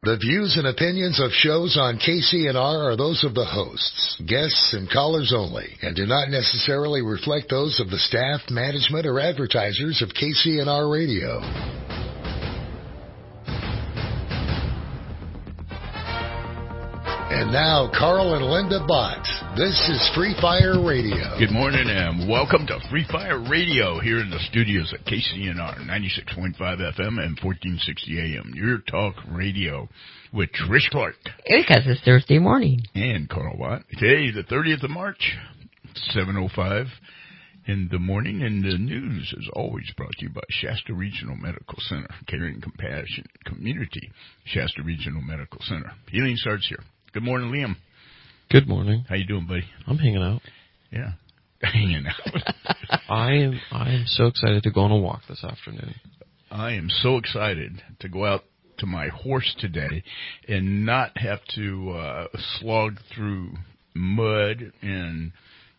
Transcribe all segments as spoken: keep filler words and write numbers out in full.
The views and opinions of shows on K C N R are those of the hosts, guests, and callers only, and do not necessarily reflect those of the staff, management, or advertisers of K C N R Radio. And now, Carl and Linda Bott. This is Free Fire Radio. Good morning and welcome to Free Fire Radio here in the studios at K C N R ninety-six point five F M and fourteen sixty A M. Your talk radio with Trish Clark. Because it's Thursday morning. And Carl Watt. Today, the thirtieth of March, seven oh five in the morning. And the news is always brought to you by Shasta Regional Medical Center. Caring Compassion Community. Shasta Regional Medical Center. Healing starts here. Good morning, Liam. Good morning. How you doing, buddy? I'm hanging out. Yeah, hanging out. I am. I am so excited to go on a walk this afternoon. I am so excited to go out to my horse today and not have to uh, slog through mud and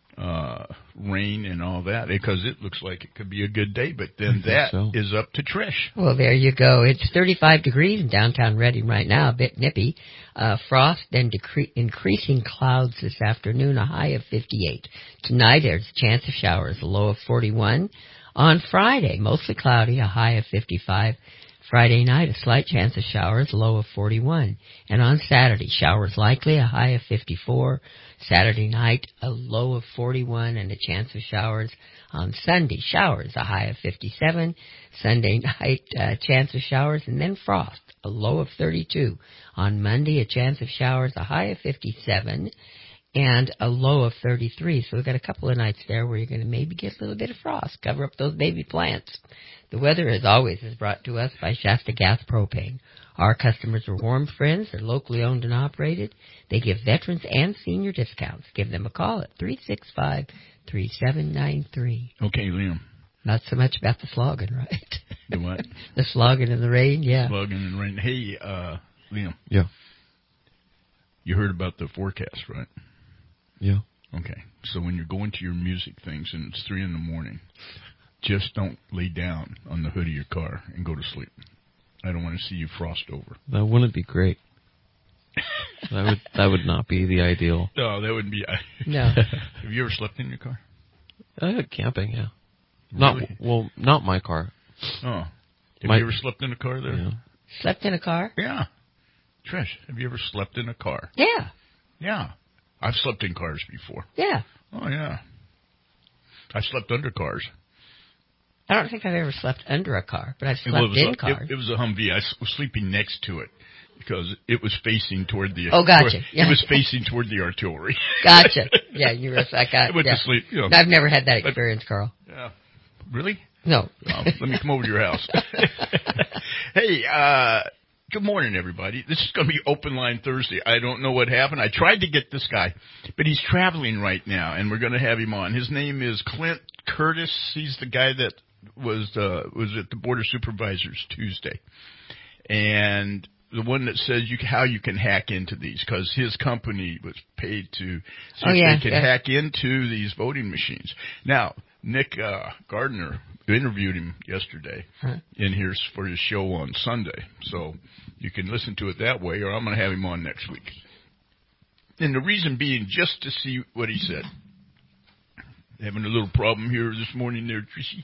uh, rain and all that, because it looks like it could be a good day. But then that so. is up to Trish. Well, there you go. It's thirty-five degrees in downtown Reading right now, a bit nippy. Uh, frost and decre- increasing clouds this afternoon, a high of fifty-eight. Tonight, there's a chance of showers, a low of forty-one. On Friday, mostly cloudy, a high of fifty-five. Friday night, a slight chance of showers, low of forty-one. And on Saturday, showers likely, a high of fifty-four. Saturday night, a low of forty-one and a chance of showers. On Sunday, showers, a high of fifty-seven. Sunday night, a chance of showers, and then frost, a low of thirty-two. On Monday, a chance of showers, a high of fifty-seven, and a low of thirty-three. So we've got a couple of nights there where you're going to maybe get a little bit of frost, cover up those baby plants. The weather, as always, is brought to us by Shasta Gas Propane. Our customers are warm friends. They're locally owned and operated. They give veterans and senior discounts. Give them a call at three six five, three seven nine three. Okay, Liam. Not so much about the slogging, right? The what? The slogging in the rain, yeah. Slogging in the rain. Hey, uh, Liam. Yeah. You heard about the forecast, right? Yeah. Okay. So when you're going to your music things and it's three in the morning, just don't lay down on the hood of your car and go to sleep. I don't want to see you frost over. That wouldn't be great. that would that would not be the ideal. No, that wouldn't be. No. Have you ever slept in your car? Uh, camping, yeah. Really? Not well, not my car. Oh, have my, you ever slept in a car there? Yeah. Slept in a car? Yeah. Trish, have you ever slept in a car? Yeah. Yeah. I've slept in cars before. Yeah. Oh, yeah. I slept under cars. I don't think I've ever slept under a car, but I've slept well, in a, cars. It, it was a Humvee. I was sleeping next to it because it was facing toward the... Oh, gotcha. Yeah. It was facing toward the artillery. Gotcha. Yeah, you were... I, got, I went yeah. to sleep. You know. I've never had that experience, Carl. Yeah. Really? No. Oh, let me come over to your house. Hey, uh... good morning, everybody. This is going to be Open Line Thursday. I don't know what happened. I tried to get this guy, but he's traveling right now, and we're going to have him on. His name is Clint Curtis. He's the guy that was uh, was at the Board of Supervisors Tuesday, and the one that says you, how you can hack into these, because his company was paid to see oh, if yeah, they can yeah. hack into these voting machines. Now, Nick uh, Gardner interviewed him yesterday huh? in here for his show on Sunday, so you can listen to it that way, or I'm going to have him on next week. And the reason being, just to see what he said. Having a little problem here this morning there, Trishy.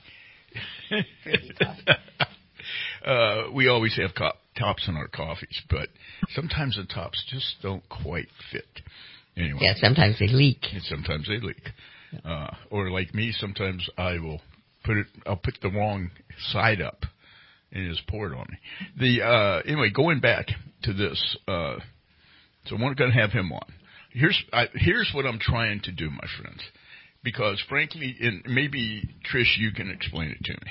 uh, we always have co- tops in our coffees, but sometimes the tops just don't quite fit. Anyway. Yeah, sometimes they leak. And sometimes they leak. Uh, or like me, sometimes I will put it, I'll put the wrong side up and just pour it on me. The, uh, anyway, going back to this, uh, so we're going to have him on. Here's, I, here's what I'm trying to do, my friends, because frankly, and maybe Trish, you can explain it to me.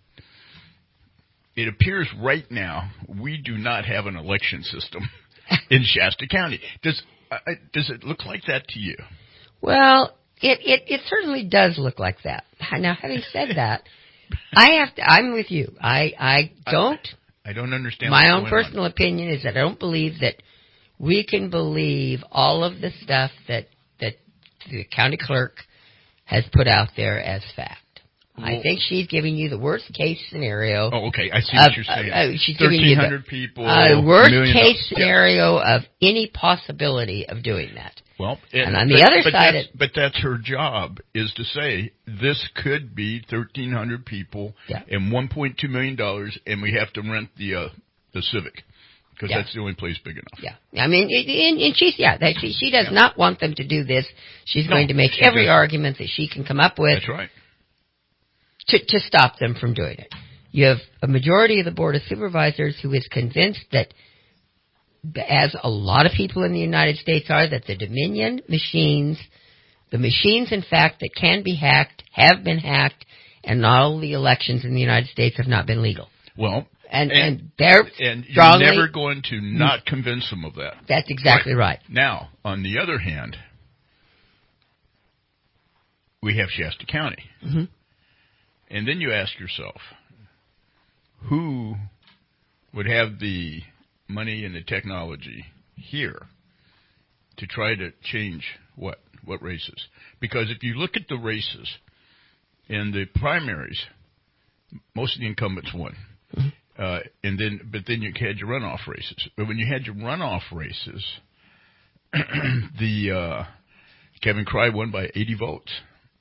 It appears right now we do not have an election system in Shasta County. Does, uh, does it look like that to you? Well, It, it it certainly does look like that. Now, having said that, I have to. I'm with you. I I don't. I, I don't understand. My what's own going personal on. opinion is that I don't believe that we can believe all of the stuff that that the county clerk has put out there as fact. I think she's giving you the worst case scenario. Oh, okay. I see of, what you're saying. Uh, uh, she's giving you the people. Uh, worst case dollars. scenario yeah. of any possibility of doing that. Well, and, and but, on the other but side, that's, but that's her job, is to say this could be thirteen hundred people yeah. and one point two million dollars, and we have to rent the uh, the Civic because yeah. that's the only place big enough. Yeah, I mean, and, and she's yeah, that she she does yeah. not want them to do this. She's no, going to make every doesn't. argument that she can come up with. That's right. To, to stop them from doing it. You have a majority of the Board of Supervisors who is convinced that, as a lot of people in the United States are, that the Dominion machines, the machines, in fact, that can be hacked, have been hacked, and all the elections in the United States have not been legal. Well, and, and, and they're and strongly, you're never going to not convince them of that. That's exactly right. right. Now, on the other hand, we have Shasta County. Mm-hmm. And then you ask yourself, who would have the money and the technology here to try to change what? What races? Because if you look at the races in the primaries, most of the incumbents won. Mm-hmm. Uh, and then, but then you had your runoff races. But when you had your runoff races, the uh, Kevin Cry won by eighty votes.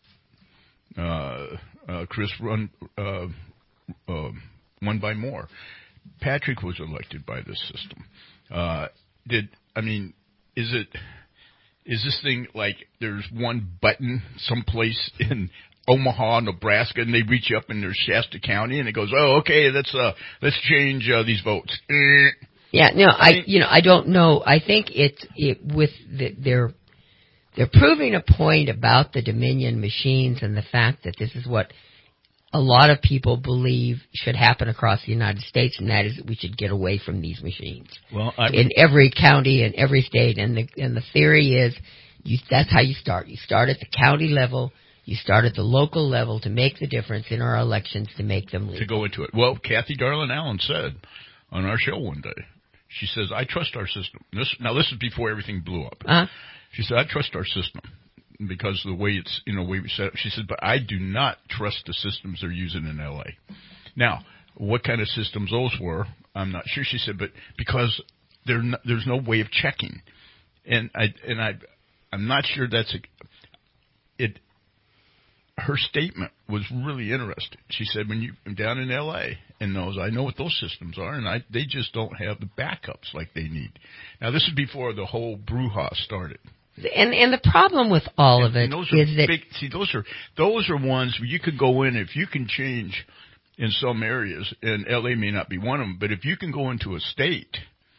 Uh, uh, Chris run, uh, uh, won by more. Patrick was elected by this system. Uh, did I mean? Is it? Is this thing like there's one button someplace in Omaha, Nebraska, and they reach up and there's Shasta County, and it goes, oh, okay, let's uh, let's change uh, these votes. Yeah, no, I, I you know I don't know. I think it's it with the, their. They're proving a point about the Dominion machines and the fact that this is what a lot of people believe should happen across the United States, and that is that we should get away from these machines. Well, I in every county and every state, and the and the theory is you, that's how you start. You start at the county level, you start at the local level to make the difference in our elections to make them legal. To go into it. Well, Kathy Garland Allen said on our show one day, she says, "I trust our system." This, now, this is before everything blew up. Uh-huh. She said, I trust our system because of the way it's, you know, way we set up. She said, but I do not trust the systems they're using in L A. Now, what kind of systems those were, I'm not sure. She said, but because there, there's no way of checking. And I, and I, I'm not sure that's a, it, her statement was really interesting. She said, when you, down in L A and those, I know what those systems are, and I, they just don't have the backups like they need. Now, this is before the whole brouhaha started. And and the problem with all and, of it those is are that big, see those are those are ones where you could go in if you can change in some areas, and L A may not be one of them, but if you can go into a state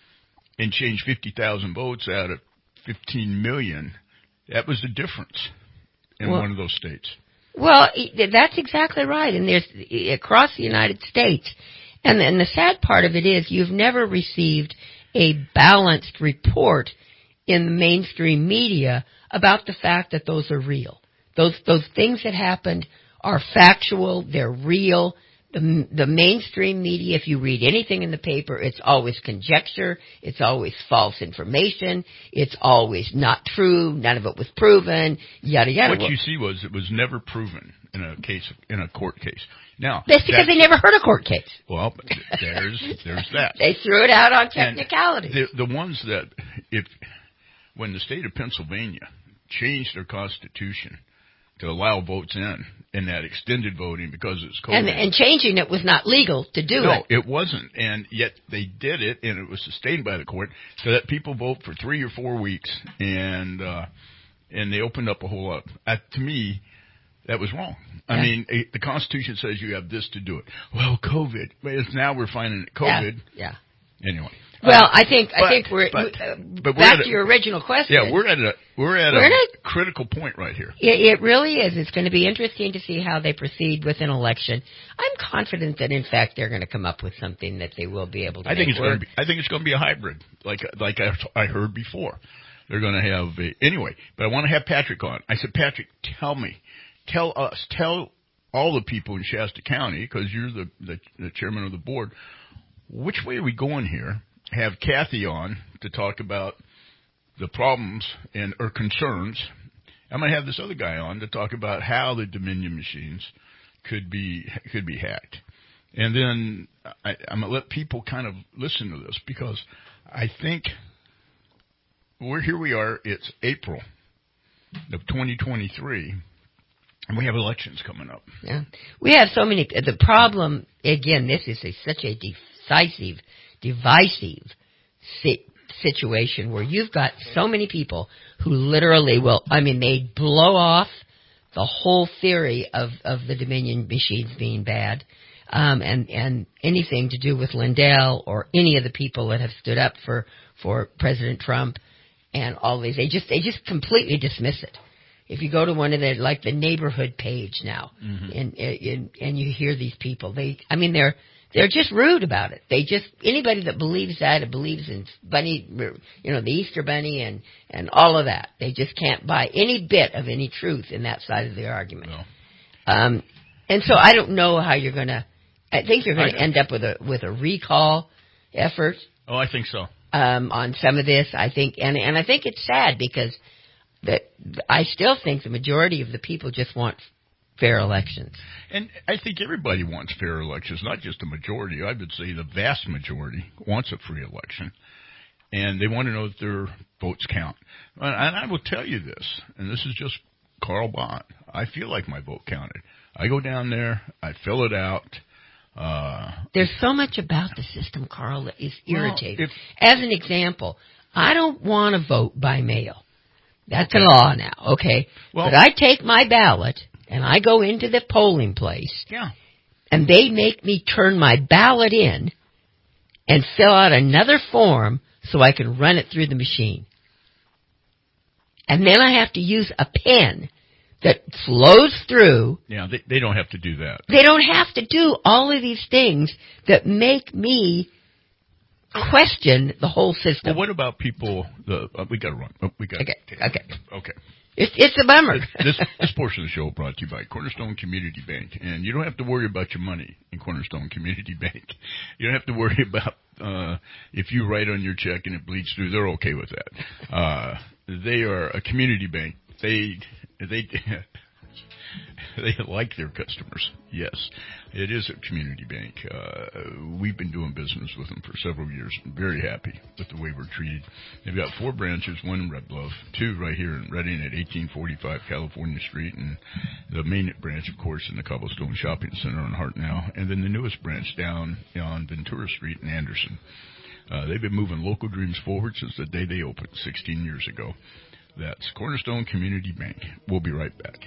and change fifty thousand votes out of fifteen million, that was the difference in well, one of those states. Well, that's exactly right, and there's across the United States, and and the sad part of it is you've never received a balanced report in the mainstream media about the fact that those are real. Those those things that happened are factual, they're real. The, the mainstream media, if you read anything in the paper, it's always conjecture, it's always false information, it's always not true, none of it was proven, yada yada. What you see was it was never proven in a case, in a court case. Now that's because that's, they never heard a court case. Well, there's there's that. They threw it out on technicality. The, the ones that if when the state of Pennsylvania changed their constitution to allow votes in, in that extended voting because it's COVID. And, and changing it was not legal to do no, it. No, it wasn't. And yet they did it, and it was sustained by the court, so that people vote for three or four weeks, and uh, and they opened up a whole lot. Uh, to me, that was wrong. I yeah. mean, a, the Constitution says you have this to do it. Well, COVID. But now we're finding it COVID. Yeah. yeah. Anyway. Well, uh, I think but, I think we're but, uh, but back we're to your original question. Yeah, we're at a we're at we're a, a critical point right here. It, it really is. It's going to be interesting to see how they proceed with an election. I'm confident that in fact they're going to come up with something that they will be able to. I think make it's work. going to be. I think it's going to be a hybrid, like like I, I heard before. They're going to have a, anyway. But I want to have Patrick on. I said, Patrick, tell me, tell us, tell all the people in Shasta County, because you're the, the the chairman of the board. Which way are we going here? Have Kathy on to talk about the problems and or concerns. I'm going to have this other guy on to talk about how the Dominion machines could be could be hacked. And then I, I'm going to let people kind of listen to this because I think we're here we are. It's April of twenty twenty-three, and we have elections coming up. Yeah. We have so many. The problem, again, this is a, such a decisive, divisive si- situation where you've got so many people who literally will, I mean, they blow off the whole theory of, of the Dominion machines being bad. Um, and, and anything to do with Lindell or any of the people that have stood up for, for President Trump and all these, they just, they just completely dismiss it. If you go to one of the, like the neighborhood page now, mm-hmm. and, and, and you hear these people, they, I mean, they're, they're just rude about it. They just, anybody that believes that and believes in bunny, you know, the Easter bunny and, and all of that, they just can't buy any bit of any truth in that side of the argument. No. Um, and so I don't know how you're gonna, I think you're going to end up with a with a recall effort. Oh, I think so. Um, on some of this, I think, and and I think it's sad because that I still think the majority of the people just want fair elections. And I think everybody wants fair elections, not just the majority. I would say the vast majority wants a free election, and they want to know that their votes count. And I will tell you this, and this is just Carl Bond. I feel like my vote counted. I go down there, I fill it out. Uh, There's so much about the system, Carl, that is irritating. Well, if, As an example, I don't want to vote by mail. That's okay. A law now, okay? Well, but I take my ballot and I go into the polling place. Yeah. And they make me turn my ballot in and fill out another form so I can run it through the machine. And then I have to use a pen that flows through. Yeah, they, they don't have to do that. They don't have to do all of these things that make me question the whole system. Well, what about people? The uh, we got to run. Oh, we got okay. Okay. Okay. It's it's a bummer. this this portion of the show brought to you by Cornerstone Community Bank, and you don't have to worry about your money in Cornerstone Community Bank. You don't have to worry about uh, if you write on your check and it bleeds through. They're okay with that. Uh, they are a community bank. They They they like their customers. Yes, it is a community bank. Uh, we've been doing business with them for several years. I'm very happy with the way we're treated. They've got four branches, one in Red Bluff, two right here in Redding at eighteen forty-five California Street, and the main branch, of course, in the Cobblestone Shopping Center on Hartnell, and then the newest branch down on Ventura Street in Anderson. Uh, they've been moving local dreams forward since the day they opened sixteen years ago. That's Cornerstone Community Bank. We'll be right back.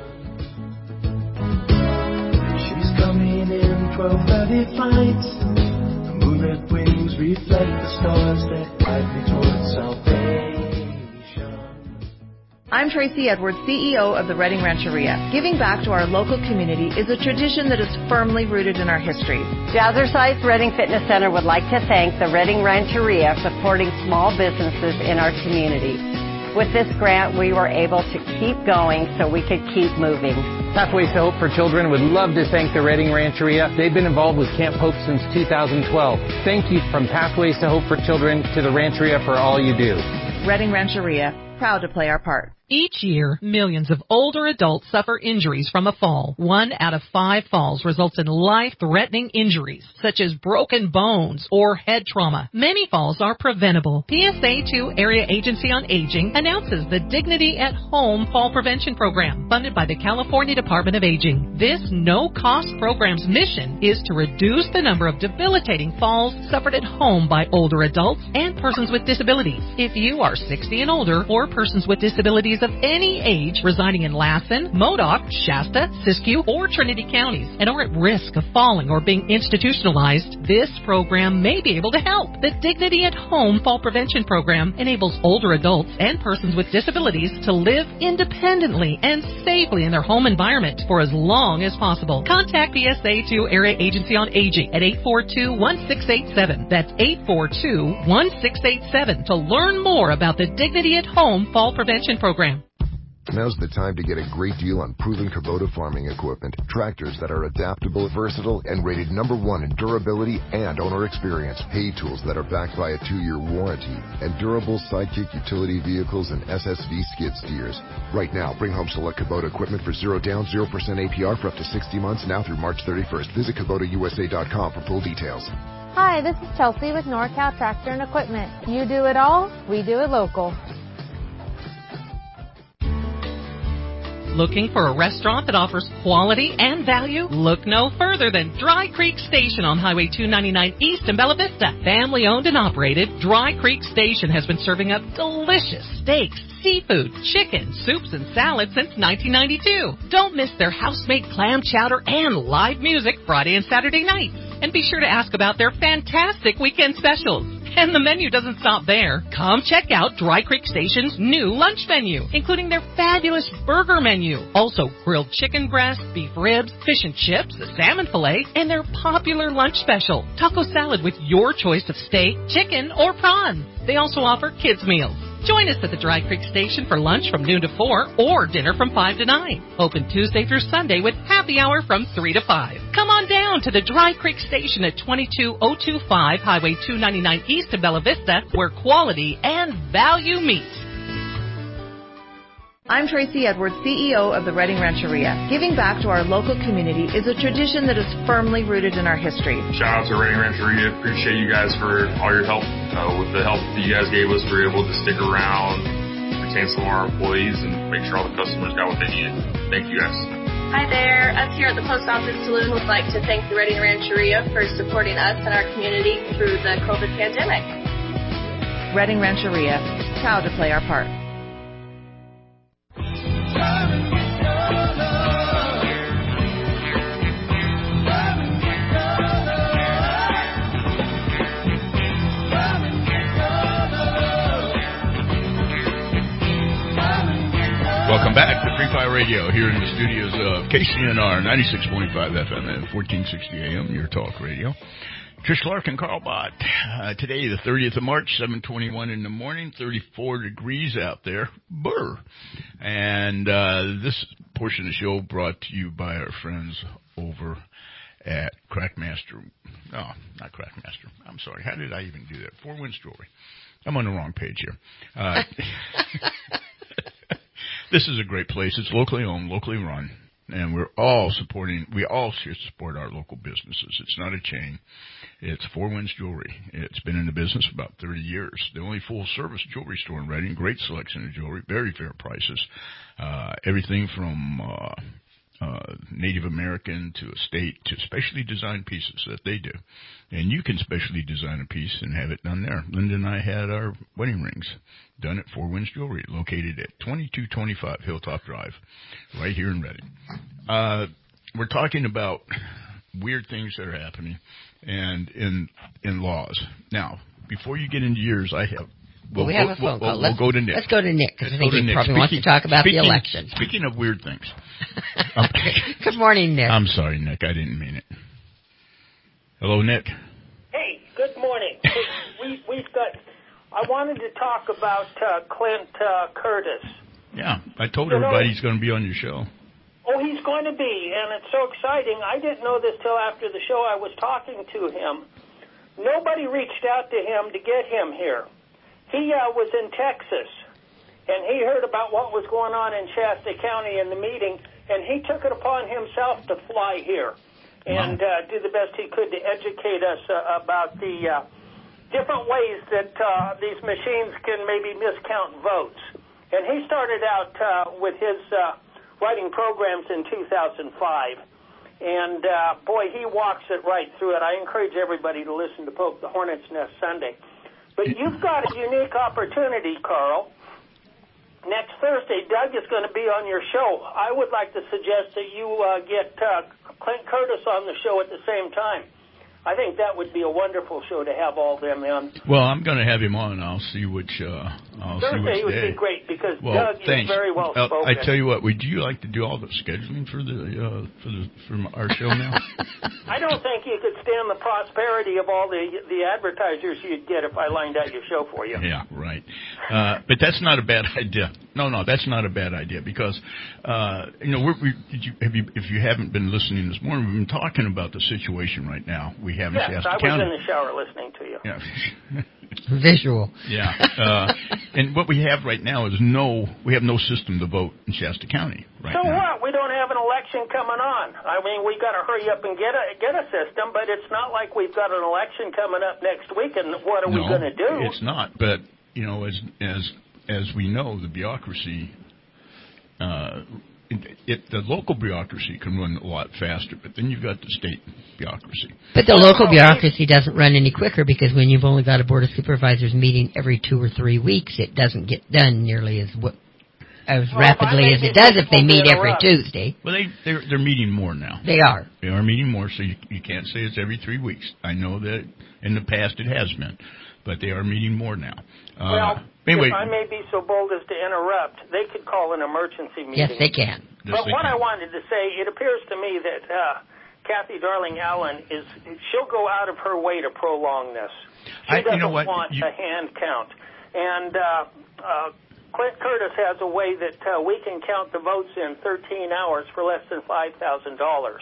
She's coming in twelve thirty flights. The moonlit wings reflect the stars that guide me towards salvation. I'm Tracy Edwards, C E O of the Redding Rancheria. Giving back to our local community is a tradition that is firmly rooted in our history. Jazzercise Redding Fitness Center would like to thank the Redding Rancheria for supporting small businesses in our community. With this grant, we were able to keep going so we could keep moving. Pathways to Hope for Children would love to thank the Redding Rancheria. They've been involved with Camp Hope since two thousand twelve. Thank you from Pathways to Hope for Children to the Rancheria for all you do. Redding Rancheria, proud to play our part. Each year, millions of older adults suffer injuries from a fall. One out of five falls results in life-threatening injuries, such as broken bones or head trauma. Many falls are preventable. P S A two Area Agency on Aging announces the Dignity at Home Fall Prevention Program, funded by the California Department of Aging. This no-cost program's mission is to reduce the number of debilitating falls suffered at home by older adults and persons with disabilities. If you are sixty and older or persons with disabilities of any age residing in Lassen, Modoc, Shasta, Siskiyou, or Trinity counties and are at risk of falling or being institutionalized, this program may be able to help. The Dignity at Home Fall Prevention Program enables older adults and persons with disabilities to live independently and safely in their home environment for as long as possible. Contact P S A two Area Agency on Aging at eight four two, one six eight seven. That's eight four two, one six eight seven to learn more about the Dignity at Home Fall Prevention Program. Now's the time to get a great deal on proven Kubota farming equipment. Tractors that are adaptable, versatile, and rated number one in durability and owner experience. Hay tools that are backed by a two-year warranty. And durable Sidekick utility vehicles and S S V skid steers. Right now, bring home select Kubota equipment for zero down, zero percent A P R for up to sixty months now through March thirty-first. Visit Kubota U S A dot com for full details. Hi, this is Chelsea with NorCal Tractor and Equipment. You do it all, we do it local. Looking for a restaurant that offers quality and value? Look no further than Dry Creek Station on Highway two ninety-nine East in Bella Vista. Family owned and operated, Dry Creek Station has been serving up delicious steaks, seafood, chicken, soups, and salads since nineteen ninety-two. Don't miss their house-made clam chowder and live music Friday and Saturday nights. And be sure to ask about their fantastic weekend specials. And the menu doesn't stop there. Come check out Dry Creek Station's new lunch menu, including their fabulous burger menu. Also, grilled chicken breast, beef ribs, fish and chips, the salmon fillet, and their popular lunch special, taco salad with your choice of steak, chicken, or prawn. They also offer kids' meals. Join us at the Dry Creek Station for lunch from noon to four or dinner from five to nine. Open Tuesday through Sunday with happy hour from three to five. Come on down to the Dry Creek Station at twenty-two oh two five Highway two ninety-nine East in Bella Vista, where quality and value meet. I'm Tracy Edwards, C E O of the Redding Rancheria. Giving back to our local community is a tradition that is firmly rooted in our history. Shout out to Redding Rancheria. Appreciate you guys for all your help. Uh, with the help that you guys gave us, we were able to stick around, retain some of our employees, and make sure all the customers got what they needed. Thank you guys. Hi there. Us here at the Post Office Saloon would like to thank the Redding Rancheria for supporting us and our community through the COVID pandemic. Redding Rancheria, proud to play our part. Welcome back to Free Fire Radio here in the studios of K C N R ninety-six point five F M and fourteen sixty A M, your talk radio. Trish Clark and Carl Bott. Uh, today, the thirtieth of March, seven twenty-one in the morning, thirty-four degrees out there. Burr. And uh, this portion of the show brought to you by our friends over at Crackmaster. No, not Crackmaster. I'm sorry. How did I even do that? Four Winds Jewelry. I'm on the wrong page here. Uh, this is a great place. It's locally owned, locally run. And we're all supporting, we all should support our local businesses. It's not a chain. It's Four Winds Jewelry. It's been in the business for about thirty years. The only full-service jewelry store in Redding. Great selection of jewelry, very fair prices. Uh, everything from uh, uh, Native American to estate to specially designed pieces that they do. And you can specially design a piece and have it done there. Linda and I had our wedding rings done at Four Winds Jewelry, located at twenty-two twenty-five Hilltop Drive, right here in Redding. Uh, we're talking about weird things that are happening and in in laws. Now, before you get into yours, I have... Well, we'll we have go, a phone we'll, call. We'll, we'll go to Nick. Let's go to Nick, because I think he Nick. probably speaking, wants to talk about speaking, the election. Speaking of weird things. um, Good morning, Nick. I'm sorry, Nick. I didn't mean it. Hello, Nick. Hey, good morning. we, we've got... I wanted to talk about uh, Clint uh, Curtis. Yeah, I told you everybody know, he's going to be on your show. Oh, he's going to be, and it's so exciting. I didn't know this till after the show. I was talking to him. Nobody reached out to him to get him here. He uh, was in Texas, and he heard about what was going on in Shasta County in the meeting, and he took it upon himself to fly here and uh, do the best he could to educate us uh, about the uh, different ways that uh, these machines can maybe miscount votes. And he started out uh, with his uh, writing programs in two thousand five. And, uh, boy, he walks it right through it. I encourage everybody to listen to Poke the Hornet's Nest Sunday. But you've got a unique opportunity, Carl. Next Thursday, Doug is going to be on your show. I would like to suggest that you uh, get uh, Clint Curtis on the show at the same time. I think that would be a wonderful show to have all them in. Well, I'm going to have him on. I'll see which. Uh, I'll Thursday see which would day. be great because well, Doug thanks. is very well uh, spoken. I tell you what, would you like to do all the scheduling for the uh, for the for our show now? I don't think you could stand the prosperity of all the the advertisers you'd get if I lined out your show for you. Yeah, right. Uh, but that's not a bad idea. No, no, that's not a bad idea because, uh, you know, we're, we, did you, have you, if you haven't been listening this morning, we've been talking about the situation right now we have in yes, Shasta I was County. in the shower listening to you. Yeah. Visual. Yeah. Uh, and what we have right now is no, we have no system to vote in Shasta County right so now. what? We don't have an election coming on. I mean, we got to hurry up and get a get a system, but it's not like we've got an election coming up next week, and what are no, we going to do? It's not. But, you know, as as as we know, the bureaucracy, uh, it, it, the local bureaucracy can run a lot faster, but then you've got the state bureaucracy. But the local bureaucracy doesn't run any quicker because when you've only got a board of supervisors meeting every two or three weeks, it doesn't get done nearly as w- as well, rapidly as it does if they meet every Tuesday. Well, they they're, they're meeting more now. They are. They are meeting more, so you, you can't say it's every three weeks. I know that in the past it has been, but they are meeting more now. Uh, well, anyway, if I may be so bold as to interrupt, they could call an emergency meeting. Yes, they can. But yes, they what can. I wanted to say, it appears to me that uh, Kathy Darling Allen is, she'll go out of her way to prolong this. She I, doesn't you know what? want you, a hand count. And uh, uh, Clint Curtis has a way that uh, we can count the votes in thirteen hours for less than five thousand dollars.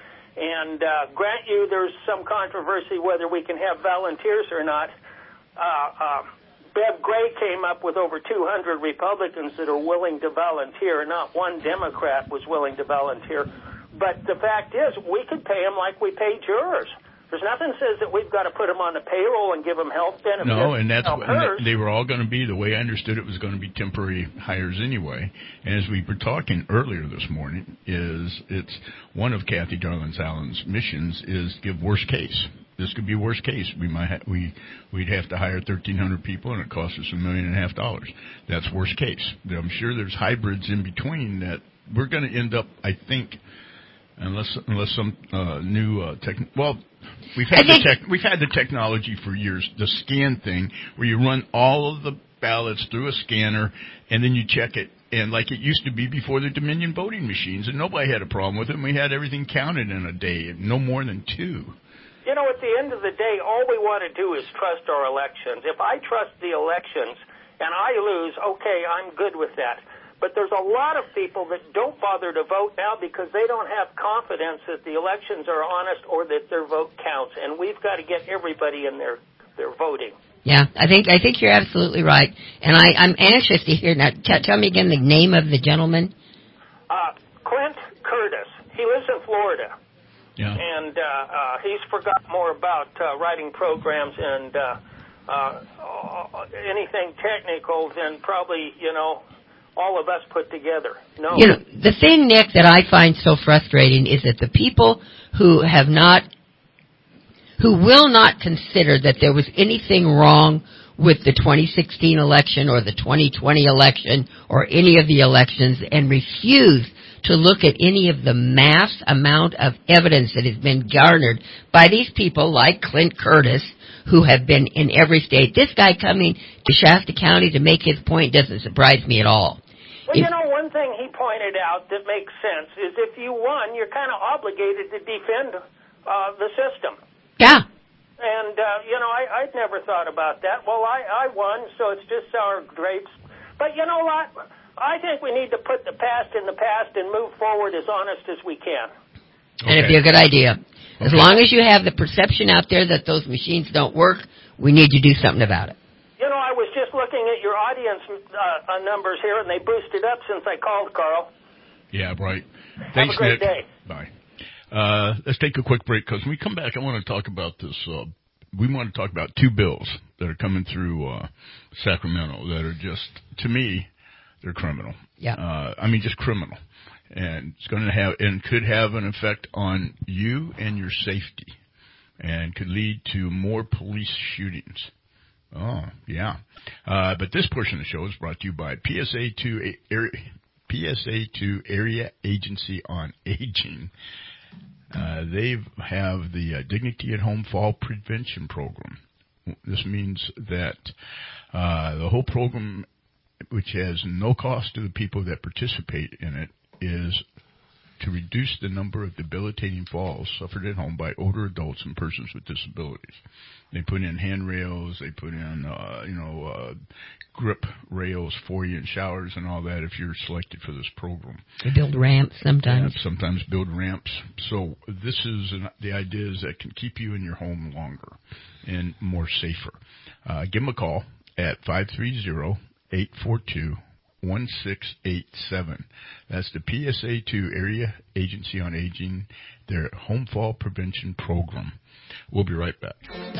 And uh, grant you there's some controversy whether we can have volunteers or not. Uh, uh, Bev Gray came up with over two hundred Republicans that are willing to volunteer. Not one Democrat was willing to volunteer. But the fact is, we could pay them like we pay jurors. There's nothing that says that we've got to put them on the payroll and give them health benefits. No, and that's what and they were all going to be, the way I understood it, was going to be temporary hires anyway. And as we were talking earlier this morning, is it's one of Kathy Darling Allen's missions is give worst case. This could be worst case. We might ha- we we'd have to hire thirteen hundred people, and it costs us a million and a half dollars. That's worst case. I'm sure there's hybrids in between that we're going to end up. I think, unless unless some uh, new uh, tech. Well, we've had the tech. We've had the technology for years. The scan thing, where you run all of the ballots through a scanner, and then you check it. And like it used to be before the Dominion voting machines, and nobody had a problem with it. And we had everything counted in a day, no more than two. You know, at the end of the day, all we want to do is trust our elections. If I trust the elections and I lose, okay, I'm good with that. But there's a lot of people that don't bother to vote now because they don't have confidence that the elections are honest or that their vote counts. And we've got to get everybody in there, their voting. Yeah, I think I think you're absolutely right. And I, I'm anxious to hear now. T- tell me again the name of the gentleman. Uh, Clint Curtis. He lives in Florida. Yeah. And uh, uh, he's forgot more about uh, writing programs and uh, uh, anything technical than probably, you know, all of us put together. No. You know, the thing, Nick, that I find so frustrating is that the people who have not, who will not consider that there was anything wrong with the twenty sixteen election or the twenty twenty election or any of the elections and refuse to look at any of the mass amount of evidence that has been garnered by these people like Clint Curtis, who have been in every state. This guy coming to Shasta County to make his point doesn't surprise me at all. Well, if, you know, one thing he pointed out that makes sense is if you won, you're kind of obligated to defend uh, the system. Yeah. And, uh, you know, I, I'd never thought about that. Well, I, I won, so it's just sour grapes. But you know what? I think we need to put the past in the past and move forward as honest as we can. Okay. And it'd be a good idea. As okay. long as you have the perception out there that those machines don't work, we need to do something about it. You know, I was just looking at your audience uh, numbers here, and they boosted up since I called, Carl. Yeah, right. Have Thanks, a great Nick. day. Bye. Uh, let's take a quick break, because when we come back, I want to talk about this. Uh, we want to talk about two bills that are coming through uh, Sacramento that are just, to me, they're criminal. Yeah. Uh, I mean, just criminal. And it's going to have, and could have an effect on you and your safety, and could lead to more police shootings. Oh, yeah. Uh, but this portion of the show is brought to you by P S A two, P S A two Area Agency on Aging. Uh, they have the uh, Dignity at Home Fall Prevention Program. This means that uh, the whole program, which has no cost to the people that participate in it, is to reduce the number of debilitating falls suffered at home by older adults and persons with disabilities. They put in handrails, they put in, uh, you know, uh, grip rails for you and showers and all that if you're selected for this program. They build ramps sometimes. Yeah, sometimes build ramps. So this is an, the idea is that can keep you in your home longer and more safer. Uh, give them a call at five three zero, eight four two, one six eight seven. That's the P S A two Area Agency on Aging, their home fall prevention program. We'll be right back.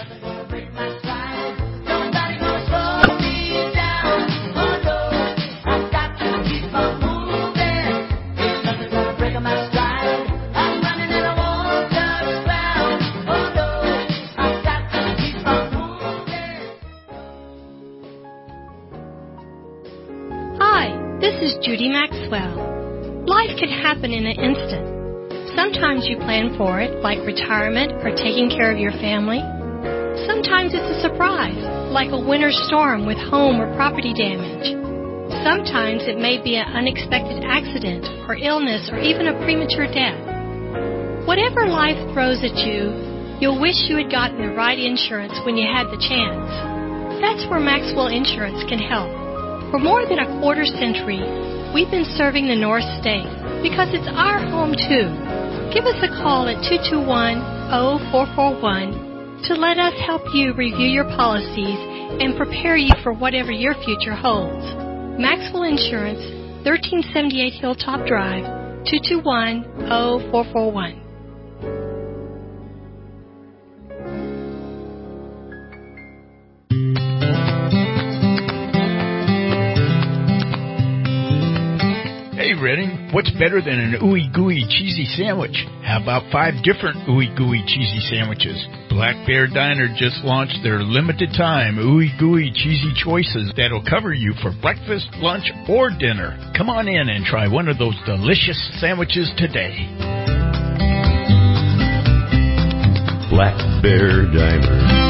This is Judy Maxwell. Life can happen in an instant. Sometimes you plan for it, like retirement or taking care of your family. Sometimes it's a surprise, like a winter storm with home or property damage. Sometimes it may be an unexpected accident or illness or even a premature death. Whatever life throws at you, you'll wish you had gotten the right insurance when you had the chance. That's where Maxwell Insurance can help. For more than a quarter century, we've been serving the North State because it's our home too. Give us a call at two two one, zero four four one to let us help you review your policies and prepare you for whatever your future holds. Maxwell Insurance, thirteen seventy-eight Hilltop Drive, two two one, zero four four one. Hey, Redding, what's better than an ooey gooey cheesy sandwich? How about five different ooey gooey cheesy sandwiches? Black Bear Diner just launched their limited time ooey gooey cheesy choices that'll cover you for breakfast, lunch, or dinner. Come on in and try one of those delicious sandwiches today. Black Bear Diner.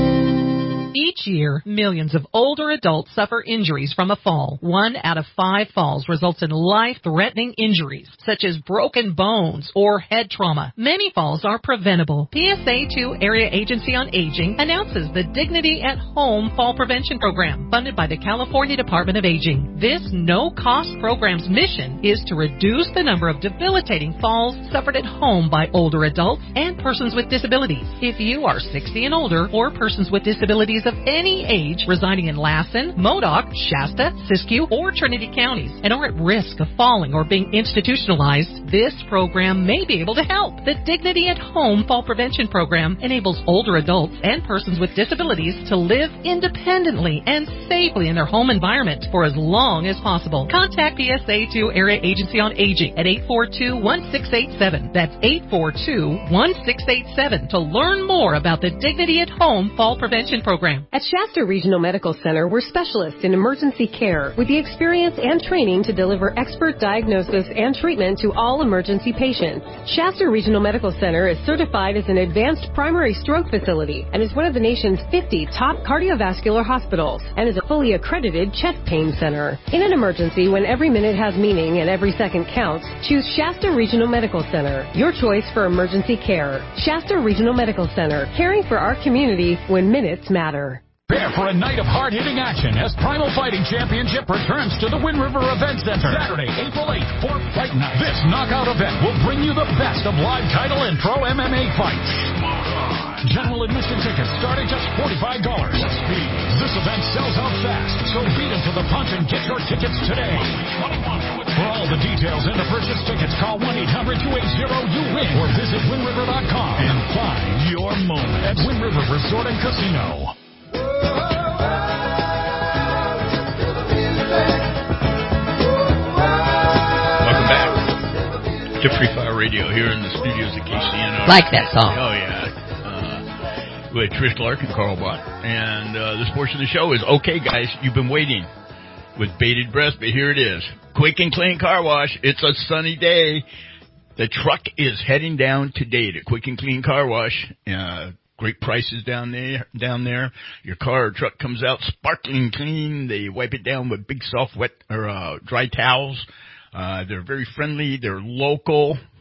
Each year, millions of older adults suffer injuries from a fall. One out of five falls results in life-threatening injuries, such as broken bones or head trauma. Many falls are preventable. P S A two Area Agency on Aging announces the Dignity at Home Fall Prevention Program, funded by the California Department of Aging. This no-cost program's mission is to reduce the number of debilitating falls suffered at home by older adults and persons with disabilities. If you are sixty and older or persons with disabilities of any age residing in Lassen, Modoc, Shasta, Siskiyou, or Trinity counties and are at risk of falling or being institutionalized, this program may be able to help. The Dignity at Home Fall Prevention Program enables older adults and persons with disabilities to live independently and safely in their home environment for as long as possible. Contact P S A two Area Agency on Aging at eight four two, one six eight seven. That's eight four two, one six eight seven to learn more about the Dignity at Home Fall Prevention Program. At Shasta Regional Medical Center, we're specialists in emergency care with the experience and training to deliver expert diagnosis and treatment to all emergency patients. Shasta Regional Medical Center is certified as an advanced primary stroke facility and is one of the nation's fifty top cardiovascular hospitals and is a fully accredited chest pain center. In an emergency, when every minute has meaning and every second counts, choose Shasta Regional Medical Center, your choice for emergency care. Shasta Regional Medical Center, caring for our community when minutes matter. Prepare for a night of hard-hitting action as Primal Fighting Championship returns to the Wind River Event Center. Saturday, April eighth, for Fight Night. This knockout event will bring you the best of live title and pro M M A fights. General admission tickets start at just forty-five dollars. This event sells out fast, so beat it to the punch and get your tickets today. For all the details and to purchase tickets, call one eight hundred, two eight zero, U W I N or visit wind river dot com and find your moment at Wind River Resort and Casino. Welcome back to Free Fire Radio here in the studios at K C N R. Like that song. Oh, yeah. Uh, with Trish Clark and Carl Bott. And uh, this portion of the show is, okay, guys, you've been waiting with bated breath, but here it is. Quick and Clean Car Wash. It's a sunny day. The truck is heading down today to Quick and Clean Car Wash. Uh, great prices down there. Down there, your car or truck comes out sparkling clean. They wipe it down with big soft wet or uh, dry towels. Uh, they're very friendly. They're local.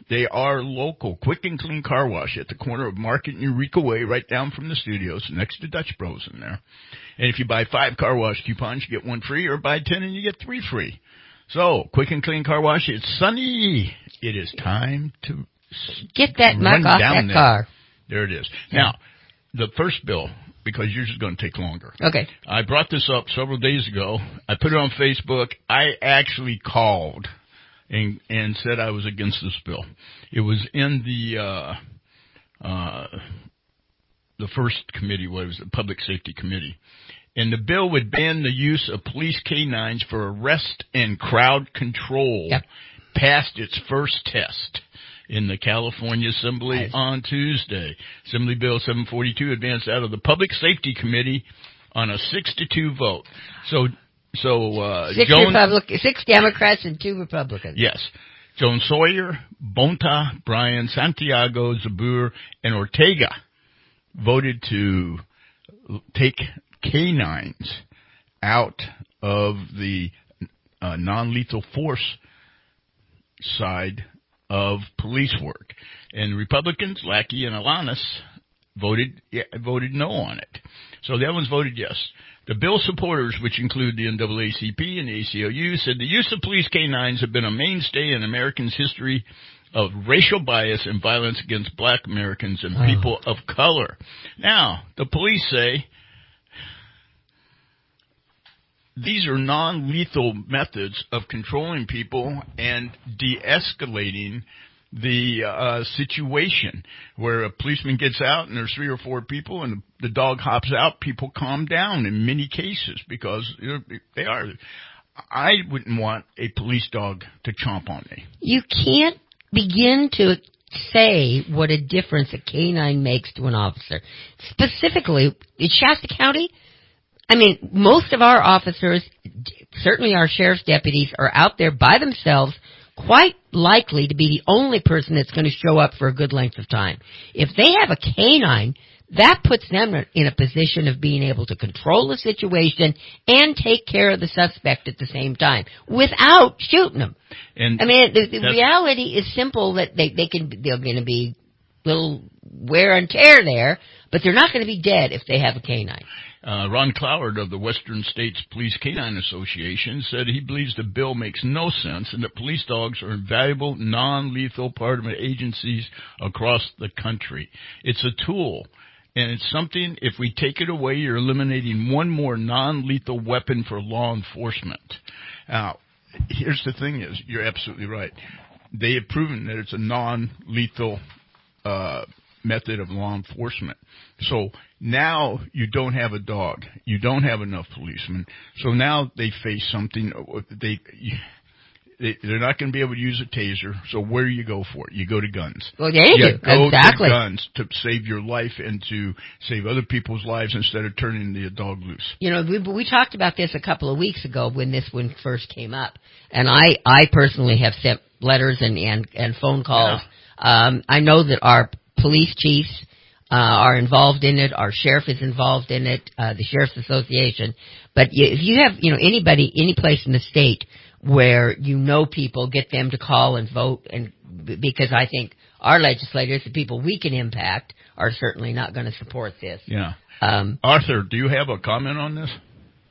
They are local. Quick and Clean Car Wash at the corner of Market and Eureka Way, right down from the studios, next to Dutch Bros in there. And if you buy five car wash coupons, you get one free, or buy ten and you get three free. So, Quick and Clean Car Wash, it's sunny. It is time to get that muck off that there. car. There it is. Now, the first bill, because yours is going to take longer. Okay. I brought this up several days ago. I put it on Facebook. I actually called and and said I was against this bill. It was in the uh, uh, the first committee, what was it, Public Safety Committee. And the bill would ban the use of police canines for arrest and crowd control. Yep. Passed its first test in the California Assembly nice. on Tuesday. Assembly Bill seven forty-two advanced out of the Public Safety Committee on a six to two vote. So, so uh, six, Joan, Republic, six Democrats and two Republicans. Yes. Joan Sawyer, Bonta, Bryan, Santiago, Zabur, and Ortega voted to take canines out of the uh, non-lethal force side of police work. And Republicans, Lackey and Alanis, voted yeah, voted no on it. So the other ones voted yes. The bill supporters, which include the N double A C P and the A C L U, said the use of police canines have been a mainstay in Americans' history of racial bias and violence against black Americans and people oh. of color. Now, the police say these are non-lethal methods of controlling people and de-escalating the uh, situation. Where a policeman gets out and there's three or four people and the dog hops out, people calm down in many cases because you know, they are. I wouldn't want a police dog to chomp on me. You can't begin to say what a difference a canine makes to an officer. Specifically, in Shasta County, I mean, most of our officers, certainly our sheriff's deputies, are out there by themselves, quite likely to be the only person that's going to show up for a good length of time. If they have a canine, that puts them in a position of being able to control the situation and take care of the suspect at the same time without shooting them. And I mean, the, the reality is simple that they, they can, they're going to be little wear and tear there, but they're not going to be dead if they have a canine. Uh, Ron Cloward of the Western States Police Canine Association said he believes the bill makes no sense and that police dogs are a valuable, non-lethal part of agencies across the country. It's a tool, and it's something, if we take it away, you're eliminating one more non-lethal weapon for law enforcement. Now, here's the thing is, you're absolutely right. They have proven that it's a non-lethal uh method of law enforcement. So now you don't have a dog. You don't have enough policemen. So now they face something. They, they they're not going to be able to use a taser. So where do you go for it? You go to guns. Well, there you, you go. Exactly. to guns to save your life and to save other people's lives instead of turning the dog loose. You know, we we talked about this a couple of weeks ago when this one first came up, and I I personally have sent letters and and, and phone calls. Yeah. Um, I know that our police chiefs uh, are involved in it. Our sheriff is involved in it. Uh, the Sheriff's Association. But you, if you have, you know, anybody, any place in the state where you know people, get them to call and vote. And because I think our legislators, the people we can impact, are certainly not going to support this. Yeah. Um, Arthur, do you have a comment on this?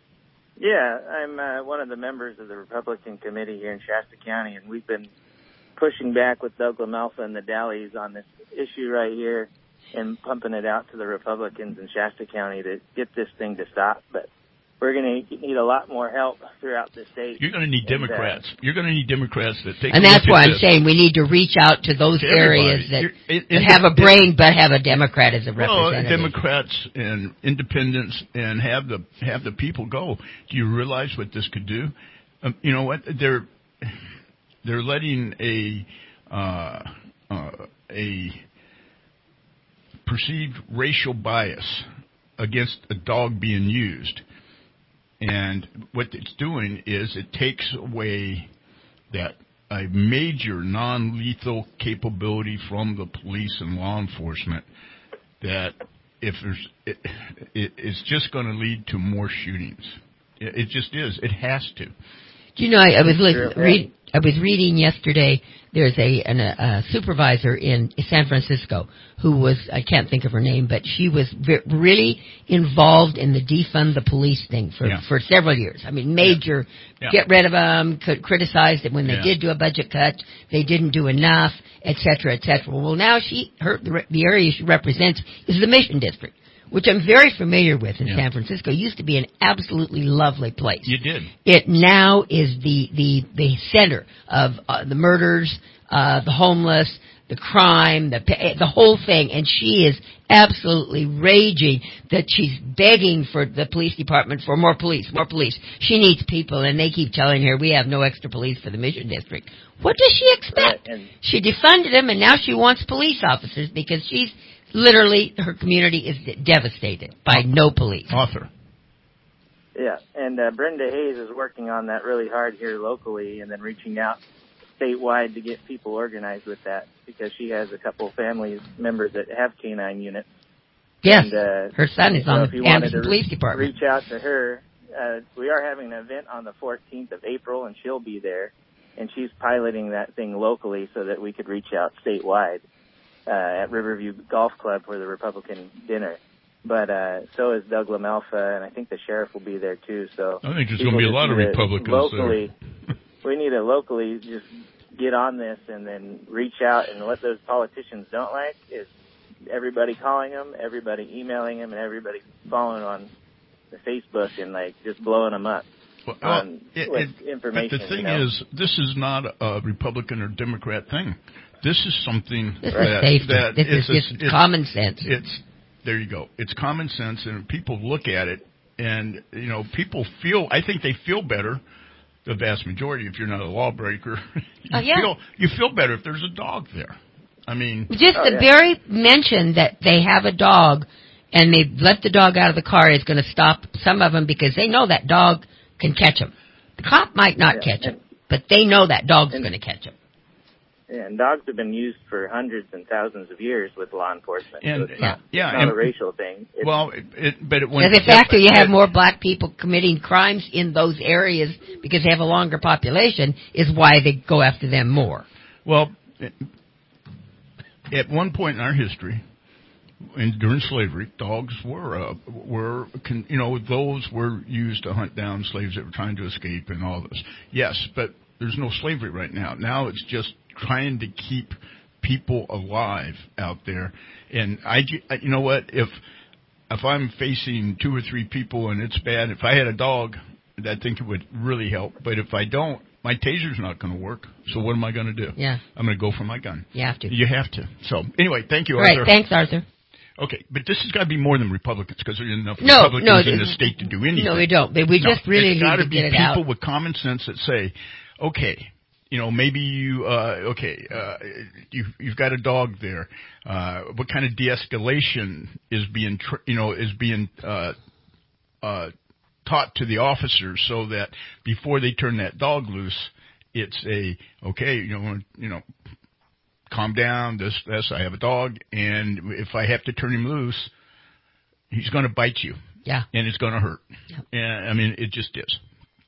Yeah, I'm uh, one of the members of the Republican Committee here in Shasta County, and we've been pushing back with Doug LaMalfa and the Dallies on this issue right here and pumping it out to the Republicans in Shasta County to get this thing to stop. But we're going to need a lot more help throughout the state. You're going to need and, Democrats. Uh, You're going to need Democrats that take And a that's look why at I'm this. saying we need to reach out to those To areas that, it, that have a brain but have a Democrat as a representative. Well, Democrats and independents and have the have the people go. Do you realize what this could do? Um, you know what? They're they're letting a uh, uh, a perceived racial bias against a dog being used. And what it's doing is it takes away that a major non-lethal capability from the police and law enforcement that if there's, it, it, it's just going to lead to more shootings. It, it just is. It has to. Do you know, I, I was li- read, I was reading yesterday, there's a, an, a supervisor in San Francisco who was, I can't think of her name, but she was v- really involved in the defund the police thing for, Yeah. for several years. I mean, major, Yeah. get rid of them, c- criticized it when they Yeah. did do a budget cut, they didn't do enough, et cetera, et cetera. Well, now she, her, the, the area she represents is the Mission District, which I'm very familiar with in Yeah. San Francisco. It used to be an absolutely lovely place. You did. It now is the the the center of uh, the murders, uh, the homeless, the crime, the the whole thing. And she is absolutely raging that she's begging for the police department for more police, more police. She needs people, and they keep telling her we have no extra police for the Mission District. What does she expect? Right, and- She defunded them, and now she wants police officers because she's literally, her community is devastated by no police. Author. Yeah, and uh, Brenda Hayes is working on that really hard here locally, and then reaching out statewide to get people organized with that, because she has a couple family members that have canine units. Yes, and, uh, her son is so on if the you wanted Anderson to Police Department. Reach out to her. Uh, we are having an event on the fourteenth of April, and she'll be there, and she's piloting that thing locally so that we could reach out statewide uh, at Riverview Golf Club for the Republican dinner. But uh, so is Doug LaMalfa, and I think the sheriff will be there too. So I think there's people going to be a just lot of need to Republicans locally, there. We need to locally just get on this and then reach out. And what those politicians don't like is everybody calling them, everybody emailing them, and everybody following on the Facebook and like just blowing them up Well, on it, with it, information. But the thing you know? is, this is not a Republican or Democrat thing. This is something This is that, safety. that This it's is a- just it's, common sense. It's there you go. It's common sense, and people look at it, and you know, people feel. I think they feel better. The vast majority, if you're not a lawbreaker, you Oh, yeah. feel you feel better if there's a dog there. I mean, Just Oh, the yeah. very mention that they have a dog and they let the dog out of the car is going to stop some of them because they know that dog can catch them. The cop might not Yeah, catch him, and- but they know that dog's and- going to catch him. Yeah, and dogs have been used for hundreds and thousands of years with law enforcement. And- so it's not, yeah, it's not and- a racial thing. It's, well, it, it, but it, when As a factor, you have it- more black people committing crimes in those areas because they have a longer population is why they go after them more. Well, it, at one point in our history, in, during slavery, dogs were uh, were con, you know those were used to hunt down slaves that were trying to escape and all this. Yes, but there's no slavery right now. Now it's just trying to keep people alive out there. And I, you know what? If if I'm facing two or three people and it's bad, if I had a dog, I think it would really help. But if I don't, my taser's not going to work. So what am I going to do? Yeah. I'm going to go for my gun. You have to. You have to. So anyway, thank you, All Arthur. right, thanks, Arthur. Okay, but this has got to be more than Republicans because there are enough No, Republicans no, in the it's- state to do anything. No, we don't. But we No, just really it's need gotta to be get it people out. with common sense that say, okay, you know, maybe you, uh, okay, uh, you, you've got a dog there. Uh, what kind of de-escalation is being, tr- you know, is being uh, uh, taught to the officers so that before they turn that dog loose, it's a okay, you know, you know. Calm down, this, this, I have a dog, and if I have to turn him loose, he's going to bite you. Yeah. And it's going to hurt. Yep. And, I mean, it just is.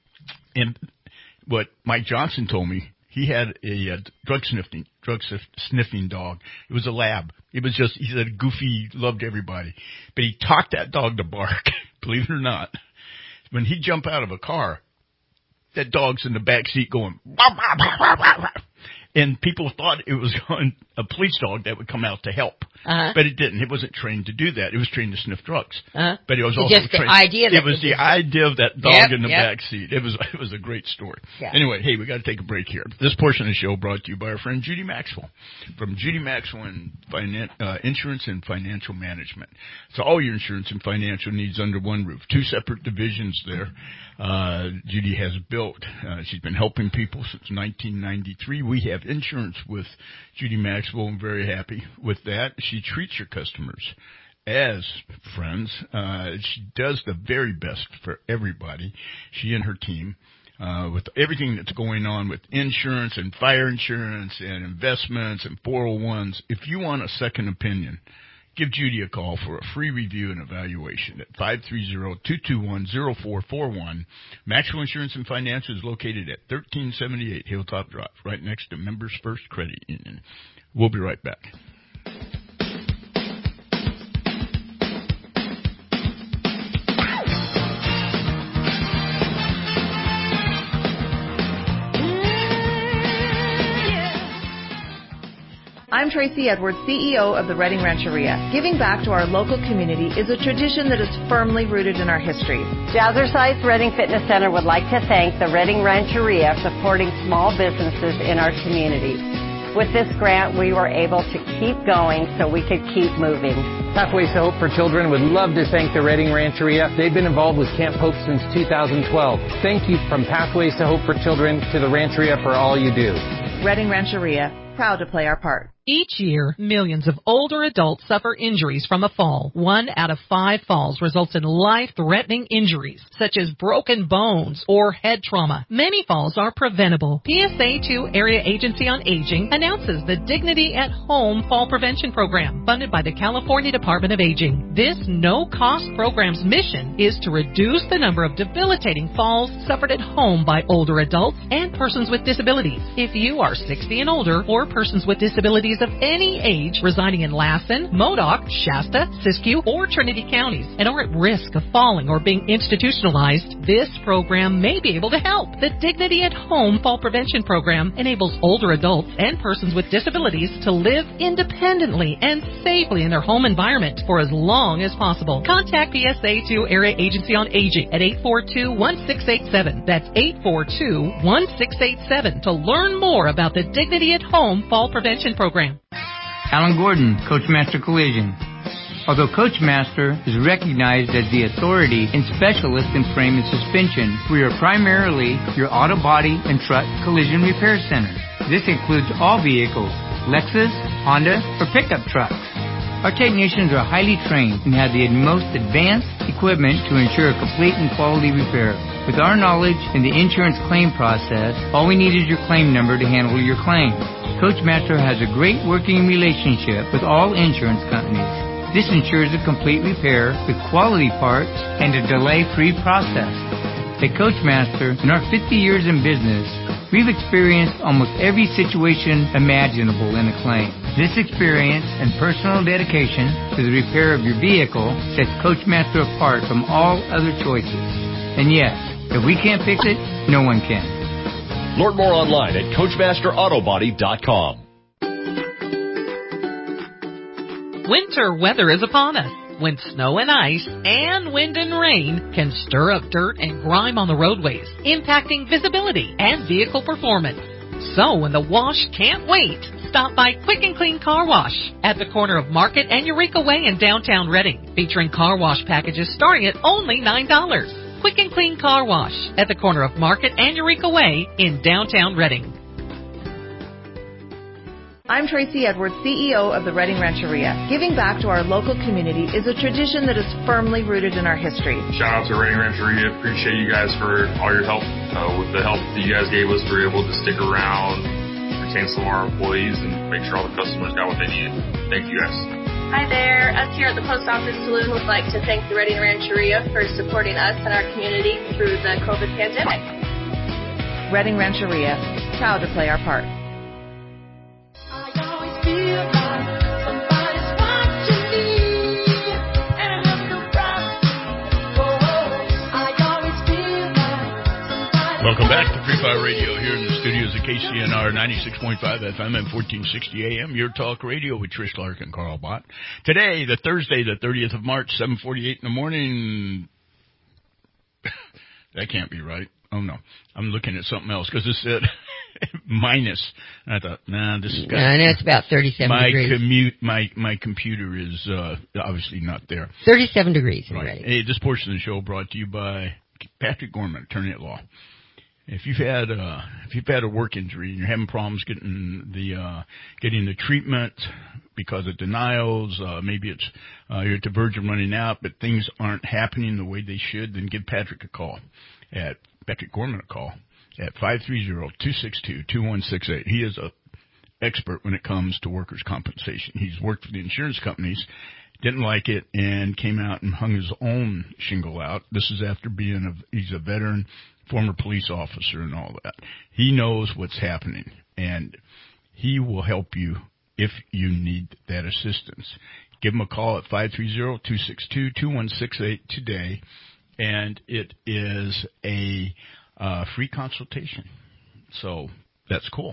And what Mike Johnson told me, he had a, uh drug sniffing, drug sniff, sniffing dog. It was a lab. It was just, he said, goofy, loved everybody. But he taught that dog to bark, believe it or not. When he'd jump out of a car, that dog's in the back seat going, bah, bah, bah, bah, bah, bah. And people thought it was a police dog that would come out to help. Uh-huh. But it didn't. It wasn't trained to do that. It was trained to sniff drugs. Uh-huh. But it was It's also just the trained. idea that it was it the was- idea of that dog Yep, in the yep. back seat. It was it was a great story. Yeah. Anyway, hey, we got to take a break here. This portion of the show brought to you by our friend Judy Maxwell from Judy Maxwell in finan- uh, Insurance and Financial Management. So all your insurance and financial needs under one roof. Two separate divisions there. Uh, Judy has built. Uh, she's been helping people since nineteen ninety-three. We have insurance with Judy Maxwell. I'm very happy with that. She treats your customers as friends. Uh, she does the very best for everybody. She and her team. Uh, with everything that's going on with insurance and fire insurance and investments and four oh ones, if you want a second opinion, give Judy a call for a free review and evaluation at five three zero, two two one, zero four four one. Maxwell Insurance and Finance is located at thirteen seventy-eight Hilltop Drive, right next to Members First Credit Union. We'll be right back. I'm Tracy Edwards, C E O of the Redding Rancheria. Giving back to our local community is a tradition that is firmly rooted in our history. Jazzercise Redding Fitness Center would like to thank the Redding Rancheria for supporting small businesses in our community. With this grant, we were able to keep going so we could keep moving. Pathways to Hope for Children would love to thank the Redding Rancheria. They've been involved with Camp Hope since two thousand twelve. Thank you from Pathways to Hope for Children to the Rancheria for all you do. Redding Rancheria, proud to play our part. Each year, millions of older adults suffer injuries from a fall. One out of five falls results in life-threatening injuries, such as broken bones or head trauma. Many falls are preventable. P S A two Area Agency on Aging announces the Dignity at Home Fall Prevention Program, funded by the California Department of Aging. This no-cost program's mission is to reduce the number of debilitating falls suffered at home by older adults and persons with disabilities. If you are sixty and older or persons with disabilities of any age residing in Lassen, Modoc, Shasta, Siskiyou, or Trinity counties and are at risk of falling or being institutionalized, this program may be able to help. The Dignity at Home Fall Prevention Program enables older adults and persons with disabilities to live independently and safely in their home environment for as long as possible. Contact P S A two Area Agency on Aging at eight four two, one six eight seven. That's eight four two, one six eight seven to learn more about the Dignity at Home Fall Prevention Program. Alan Gordon, Coachmaster Collision. Although Coachmaster is recognized as the authority and specialist in frame and suspension, we are primarily your auto body and truck collision repair center. This includes all vehicles, Lexus, Honda, or pickup trucks. Our technicians are highly trained and have the most advanced equipment to ensure a complete and quality repair. With our knowledge in the insurance claim process, all we need is your claim number to handle your claim. Coachmaster has a great working relationship with all insurance companies. This ensures a complete repair with quality parts and a delay-free process. At Coachmaster, in our fifty years in business, we've experienced almost every situation imaginable in a claim. This experience and personal dedication to the repair of your vehicle sets Coachmaster apart from all other choices. And yes, if we can't fix it, no one can. Learn more online at coachmaster auto body dot com. Winter weather is upon us, when snow and ice and wind and rain can stir up dirt and grime on the roadways, impacting visibility and vehicle performance. So when the wash can't wait, stop by Quick and Clean Car Wash at the corner of Market and Eureka Way in downtown Redding, featuring car wash packages starting at only nine dollars. Quick and Clean Car Wash at the corner of Market and Eureka Way in downtown Redding. I'm Tracy Edwards, C E O of the Redding Rancheria. Giving back to our local community is a tradition that is firmly rooted in our history. Shout out to Redding Rancheria. Appreciate you guys for all your help. Uh, with the help that you guys gave us, we were able to stick around, retain some of our employees, and make sure all the customers got what they needed. Thank you guys. Hi there. Us here at the Post Office Saloon would like to thank the Redding Rancheria for supporting us and our community through the COVID pandemic. Redding Rancheria, proud to play our part. Welcome back to Free Fire Radio here in the studios of K C N R ninety-six point five F M and fourteen sixty A M, your talk radio with Trish Clark and Carl Bott. Today, the Thursday, the thirtieth of March, seven forty-eight in the morning. That can't be right. Oh, no. I'm looking at something else because it said minus. And I thought, nah, this is got... I know it's about thirty-seven my degrees. Commute, my, my computer is uh, obviously not there. thirty-seven degrees right. already. Hey, this portion of the show brought to you by Patrick Gorman, attorney at law. If you've had uh, if you've had a work injury and you're having problems getting the uh, getting the treatment because of denials, uh, maybe it's uh, you're at the verge of running out, but things aren't happening the way they should, then give Patrick a call at Patrick Gorman a call at five three zero, two six two, two one six eight. He is a expert when it comes to workers' compensation. He's worked for the insurance companies didn't like it and came out and hung his own shingle out. This is after being a, he's a veteran, former police officer and all that. He knows what's happening, and he will help you if you need that assistance. Give him a call at five three zero, two six two, two one six eight today, and it is a uh, free consultation. So that's cool.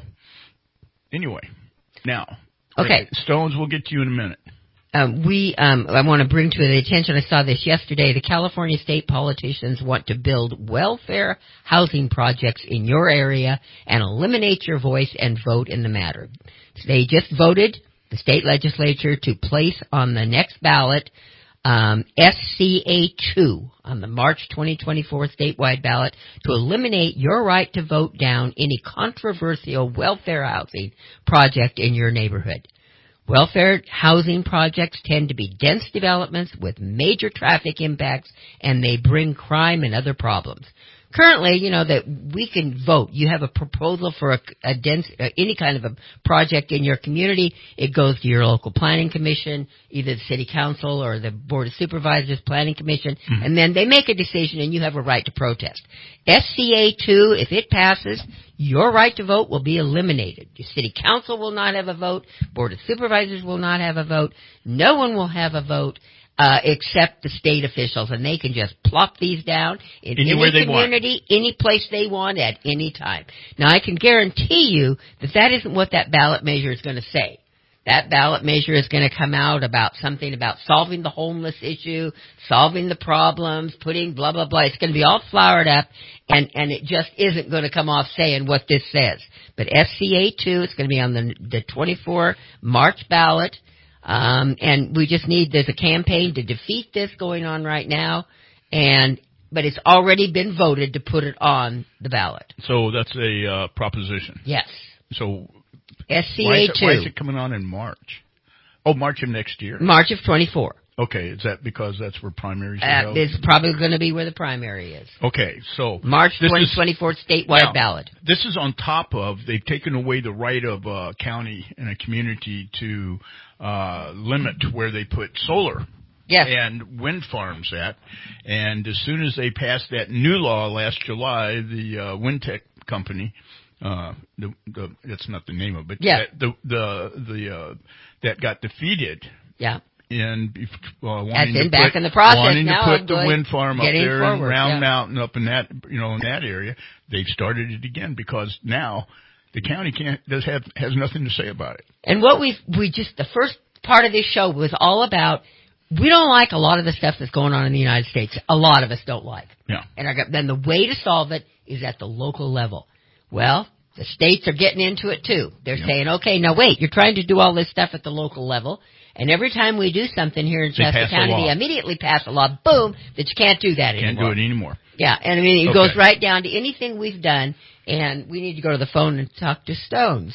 Anyway, now, okay, Stones, we'll get to you in a minute. Um, we, um, I want to bring to the attention, I saw this yesterday, the California state politicians want to build welfare housing projects in your area and eliminate your voice and vote in the matter. They just voted, the state legislature, to place on the next ballot um, S C A two on the March twenty twenty-four statewide ballot to eliminate your right to vote down any controversial welfare housing project in your neighborhood. Welfare housing projects tend to be dense developments with major traffic impacts, and they bring crime and other problems. Currently, you know, that we can vote. You have a proposal for a, a dense, uh, any kind of a project in your community. It goes to your local planning commission, either the city council or the board of supervisors planning commission, mm-hmm. and then they make a decision and you have a right to protest. S C A two, if it passes, your right to vote will be eliminated. Your city council will not have a vote. Board of supervisors will not have a vote. No one will have a vote. Uh, except the state officials, and they can just plop these down in Anywhere any community, any place they want at any time. Now, I can guarantee you that that isn't what that ballot measure is going to say. That ballot measure is going to come out about something about solving the homeless issue, solving the problems, putting blah, blah, blah. It's going to be all flowered up, and, and it just isn't going to come off saying what this says. But S C A two, it's going to be on the, the twenty-four March ballot. Um, and we just need, there's a campaign to defeat this going on right now, and, but it's already been voted to put it on the ballot. So that's a, uh, proposition. Yes. So, S C A two. Why is, it, why is it coming on in March? Oh, March of next year? March of twenty-four. Okay, is that because that's where primaries are uh, held? It's probably going to be where the primary is. Okay, so March twenty twenty-four is, statewide now, ballot. This is on top of, they've taken away the right of a county and a community to uh, limit where they put solar yes. and wind farms at. And as soon as they passed that new law last July, the uh, Windtech company, uh, the, the, that's not the name of it, yeah. that, the the the uh, that got defeated. Yeah. And uh, wanting That's in to back put, in the process wanting now. to put the wind farm up there forward, in Round yeah. Mountain, up in that you know in that area, they've started it again because now the county can't does have has nothing to say about it. And what we we just the first part of this show was all about. We don't like a lot of the stuff that's going on in the United States. A lot of us don't like. Yeah. And our, then the way to solve it is at the local level. Well, the states are getting into it too. They're yeah. saying, okay, now wait, you're trying to do all this stuff at the local level. And every time we do something here in Shasta County, they immediately pass a law, boom, that you can't do that can't anymore. Can't do it anymore. Yeah, and I mean, it okay. goes right down to anything we've done, and we need to go to the phone and talk to Stones.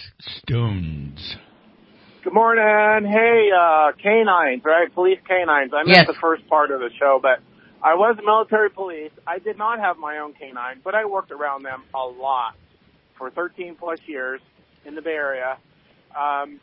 Stones. Good morning. Hey, uh, canines, right? Police canines. I missed yes. the first part of the show, but I was military police. I did not have my own canine, but I worked around them a lot for thirteen plus years in the Bay Area. Um,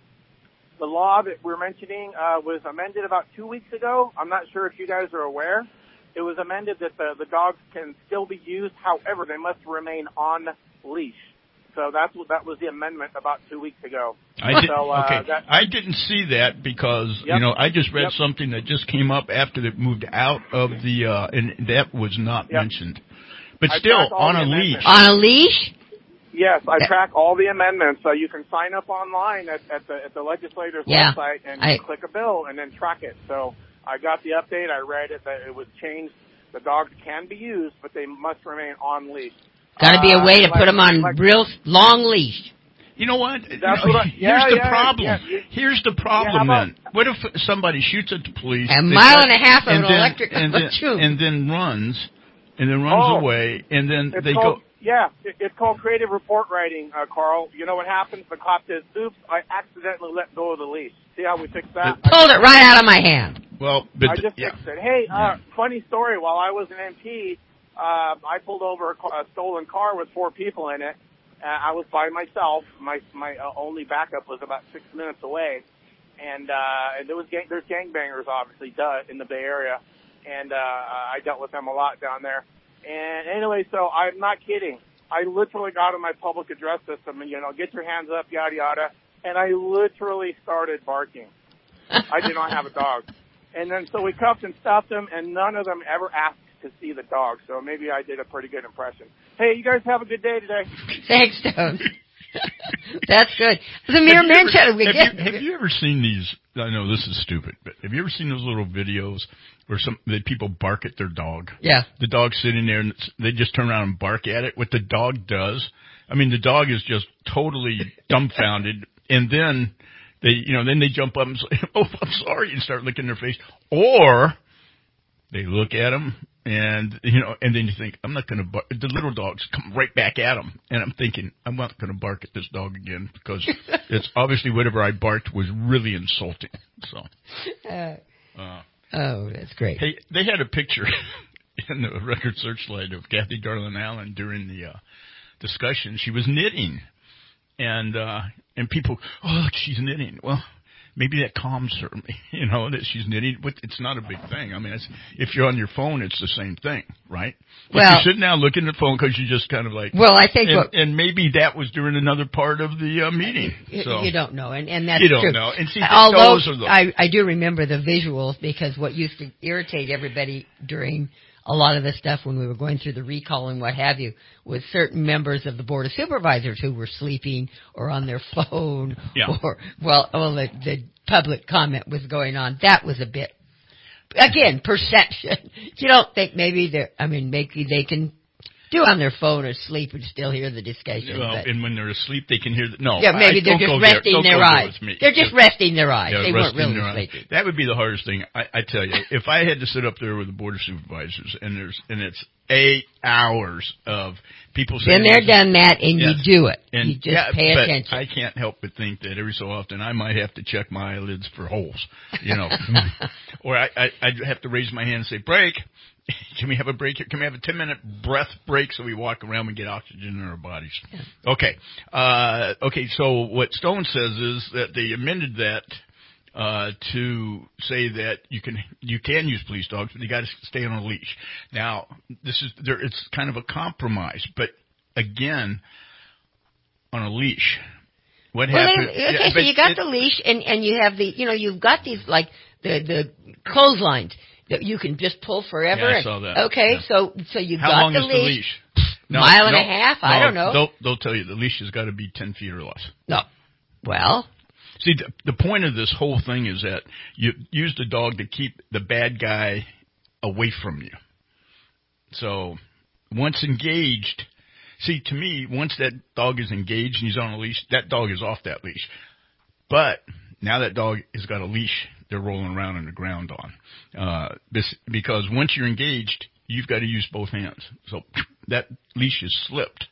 The law that we're mentioning uh, was amended about two weeks ago. I'm not sure if you guys are aware. It was amended that the, the dogs can still be used. However, they must remain on leash. So that's what that was the amendment about two weeks ago. I did, so, uh, okay, that, I didn't see that because yep. you know I just read yep. something that just came up after it moved out of the uh, and that was not yep. mentioned. But I still, on a leash. On a leash. Yes, I track all the amendments, so you can sign up online at, at the at the legislator's yeah, website and I, click a bill and then track it. So I got the update. I read it that it was changed. The dogs can be used, but they must remain on leash. Got to be a way uh, to like, put them on like, real long leash. You know what? That's you know, what I, yeah, here's the yeah, problem. Yeah. Here's the problem. Yeah, then, what if somebody shoots at the police? A mile got, and a half of and an then, electric and then, and then runs, and then runs oh, away, and then it's they called, go. Yeah, it, it's called creative report writing, uh, Carl. You know what happens? The cop says, "Oops, I accidentally let go of the leash." See how we fixed that? Pulled it right out of my hand. Well, but I just yeah. fixed it. Hey, uh, funny story. While I was an M P, uh, I pulled over a, car, a stolen car with four people in it. Uh, I was by myself. My my uh, only backup was about six minutes away, and uh, and there was gang, there's gangbangers obviously duh, in the Bay Area, and uh, I dealt with them a lot down there. And anyway, so I'm not kidding. I literally got on my public address system and, you know, get your hands up, yada yada, and I literally started barking. I did not have a dog, and then so we cuffed and stuffed them, and none of them ever asked to see the dog. So maybe I did a pretty good impression. Hey, you guys have a good day today. Thanks, Stone. That's good. The mere mention. We have, get. You, have you ever seen these? I know this is stupid, but have you ever seen those little videos where some that people bark at their dog? Yeah. The dog's sitting there and they just turn around and bark at it. What the dog does, I mean, the dog is just totally dumbfounded, and then they, you know, then they jump up and say, "Oh, I'm sorry," and start licking their face, or they look at them. And, you know, and then you think, I'm not going to bark. The little dogs come right back at them. And I'm thinking, I'm not going to bark at this dog again because it's obviously whatever I barked was really insulting. So, Uh, uh, oh, that's great. Hey, they had a picture in the record searchlight of Kathy Darlin Allen during the uh, discussion. She was knitting. And, uh, and people, oh, look, she's knitting. Well, maybe that calms her, you know, that she's knitting. But it's not a big thing. I mean, it's, if you're on your phone, it's the same thing, right? Well, if you're sitting down looking at the phone because you just kind of like. Well, I think. And, what, and maybe that was during another part of the uh, meeting. You, so. you don't know, and, and that's you don't true. know. And see, Although those are the. I, I do remember the visuals because what used to irritate everybody during a lot of the stuff when we were going through the recall and what have you was certain members of the Board of Supervisors who were sleeping or on their phone Yeah. or, well, well the, the public comment was going on. That was a bit, again, perception. You don't think maybe they're, I mean, maybe they can do on their phone or sleep and still hear the discussion. Well, but, and when they're asleep, they can hear the, no. yeah, maybe I, they're don't just go resting there. their Don't go eyes. there with me. They're just resting their eyes. Yeah, they weren't resting really their eyes. sleeping. That would be the hardest thing. I, I tell you, if I had to sit up there with the Board of Supervisors and there's and it's eight hours of people saying, been there, done that, and yes. you do it. And you just yeah, pay but attention. I can't help but think that every so often I might have to check my eyelids for holes, you know, or I, I I'd have to raise my hand and say, break. Can we have a break here? Can we have a ten-minute breath break so we walk around and get oxygen in our bodies? Yeah. Okay. Uh, okay, so what Stone says is that they amended that uh, to say that you can you can use police dogs, but you got to stay on a leash. Now, this is there. It's kind of a compromise, but again, on a leash. What well, happened? They, okay, yeah, so you got it, the leash, and, and you have the, you know, you've got these, like, the, the clotheslines that you can just pull forever. Yeah, I and, saw that. Okay, yeah. so so you've How got long the is leash. the leash? No, mile and no, a half? No, I don't know. They'll, they'll tell you the leash has got to be ten feet or less. No. Well. See, the, the point of this whole thing is that you use the dog to keep the bad guy away from you. So once engaged, see, to me, once that dog is engaged and he's on a leash, that dog is off that leash. But now that dog has got a leash they're rolling around on the ground on. Uh, this, because once you're engaged, you've got to use both hands. So that leash is slipped.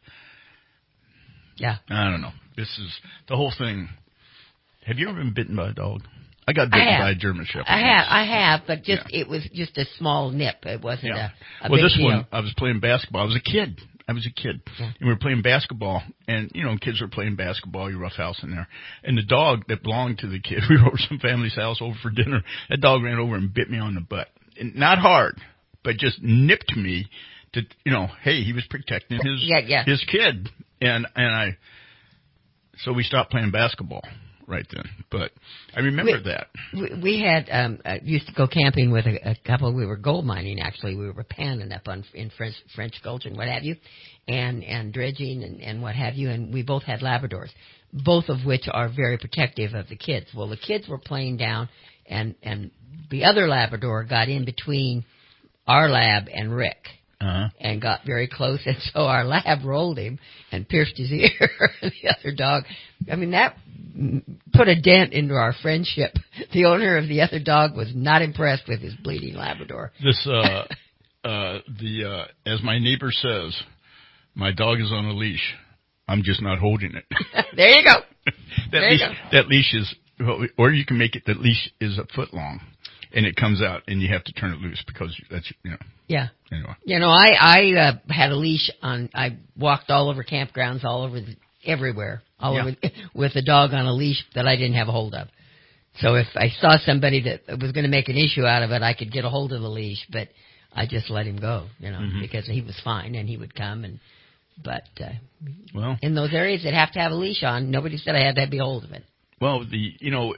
Yeah. I don't know. This is the whole thing. Have you ever been bitten by a dog? I got bitten I by a German Shepherd. I have, I have, but just Yeah. it was just a small nip. It wasn't Yeah. a, a well, big this deal. one, I was playing basketball. I was a kid. I was a kid. Yeah. And we were playing basketball. And, you know, kids were playing basketball. You roughhouse in there. And the dog that belonged to the kid, we were over some family's house over for dinner. That dog ran over and bit me on the butt. And not hard, but just nipped me to, you know, hey, he was protecting his yeah, yeah. his kid. And and I, so we stopped playing basketball right then. But I remember we, that. We, we had um, uh, used to go camping with a, a couple. We were gold mining actually. We were panning up on in French French Gulch and what have you, and and dredging and, and what have you. And we both had Labradors, both of which are very protective of the kids. Well, the kids were playing down, and and the other Labrador got in between our lab and Rick. Uh-huh. And got very close, and so our lab rolled him and pierced his ear. The other dog, I mean, that put a dent into our friendship. The owner of the other dog was not impressed with his bleeding Labrador. This, uh, uh, the uh, as my neighbor says, my dog is on a leash. I'm just not holding it. There you go. that there leash, you go. That leash is, or you can make it. That leash is a foot long, and it comes out, and you have to turn it loose because that's you know. Yeah. Anyway. You know, I I uh, had a leash on. I walked all over campgrounds, all over the, everywhere, all yeah. over with a dog on a leash that I didn't have a hold of. So if I saw somebody that was going to make an issue out of it, I could get a hold of the leash, but I just let him go, you know, mm-hmm. because he was fine and he would come. And But uh, well, in those areas that have to have a leash on, nobody said I had to be a hold of it. Well, the you know,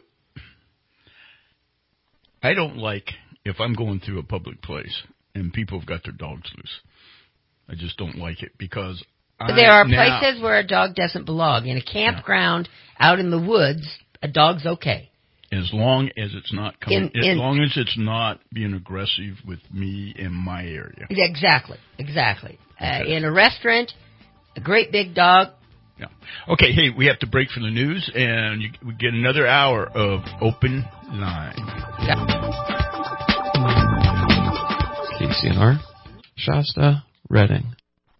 I don't like if I'm going through a public place and people have got their dogs loose. I just don't like it because But I, there are now, places where a dog doesn't belong. In a campground yeah. out in the woods, a dog's okay. As long as it's not coming, in, as in, long as it's not being aggressive with me in my area. Exactly, exactly. Okay. Uh, in a restaurant, a great big dog. Yeah. Okay. Hey, we have to break from the news, and you, we get another hour of Open Line. Yeah. K C N R, Shasta, Redding.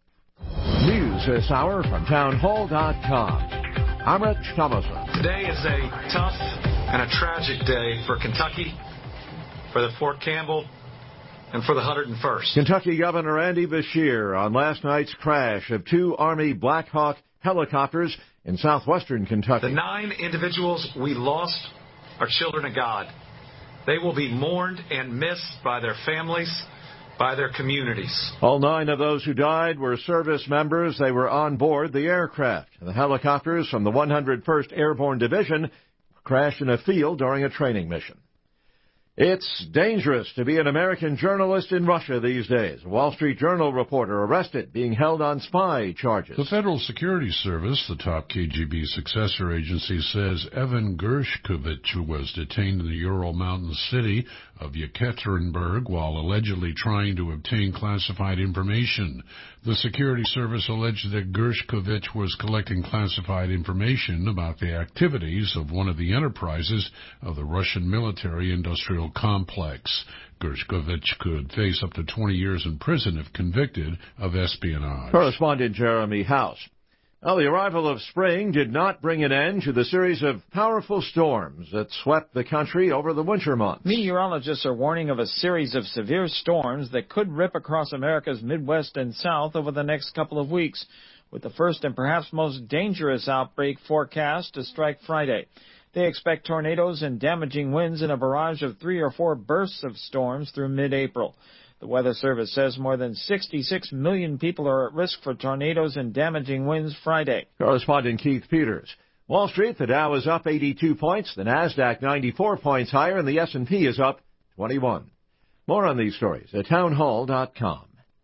News this hour from townhall dot com. I'm Rich Thomason. Today is a tough and a tragic day for Kentucky, for the Fort Campbell, and for the one hundred first. Kentucky Governor Andy Beshear on last night's crash of two Army Black Hawk helicopters in southwestern Kentucky. The nine individuals we lost are children of God. They will be mourned and missed by their families, by their communities. All nine of those who died were service members. They were on board the aircraft. The helicopters from the one hundred first Airborne Division crashed in a field during a training mission. It's dangerous to be an American journalist in Russia these days. A Wall Street Journal reporter arrested, being held on spy charges. The Federal Security Service, the top K G B successor agency, says Evan Gershkovich was detained in the Ural Mountain city of Yekaterinburg while allegedly trying to obtain classified information. The Security Service alleged that Gershkovich was collecting classified information about the activities of one of the enterprises of the Russian military-industrial complex. Gershkovich could face up to twenty years in prison if convicted of espionage. Correspondent Jeremy House. Well, the arrival of spring did not bring an end to the series of powerful storms that swept the country over the winter months. Meteorologists are warning of a series of severe storms that could rip across America's Midwest and South over the next couple of weeks, with the first and perhaps most dangerous outbreak forecast to strike Friday. They expect tornadoes and damaging winds in a barrage of three or four bursts of storms through mid-April. The Weather Service says more than sixty-six million people are at risk for tornadoes and damaging winds Friday. Correspondent Keith Peters. Wall Street, the Dow is up eighty-two points, the NASDAQ ninety-four points higher, and the S and P is up twenty-one. More on these stories at townhall dot com.